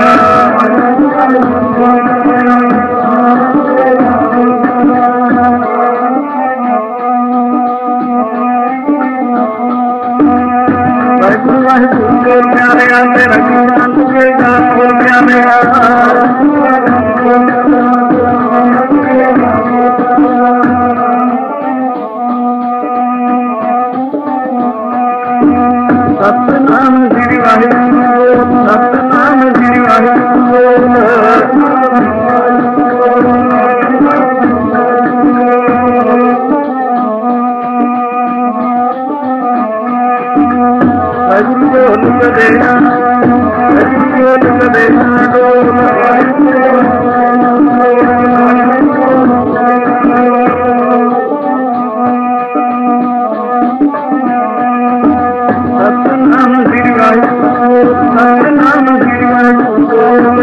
ਵਾਹਿਗੁਰੂ ਵਾਹਿਗੁਰੂ ਬੋਲ ਪਿਆਰਿਆ ਤੇਰਾ ਪਿਆਰਾ ਲੱਗੇਗਾ ਬੋਲ ਪਿਆਰਿਆ। ਸਤਿਨਾਮ ਸ੍ਰੀ ਵਾਹਿਗੁਰੂ ਸਤਿਨਾਮ ਸ੍ਰੀ ਵਾਹਿਗੁਰੂ। ਵਾਹਿਗੁਰੂ ਬੋਲ ਸਦੇਨਾ ਵਾਹਿਗੁਰੂ ਬੋਲ ਸਦੇਨਾ ਡੋਲ। ਸਤਿਨਾਮ ਸ੍ਰੀ ਵਾਹਿਗੁਰੂ ਸਤਿਨਾਮ ਸ੍ਰੀ ਵਾਹਿਗੁਰੂ।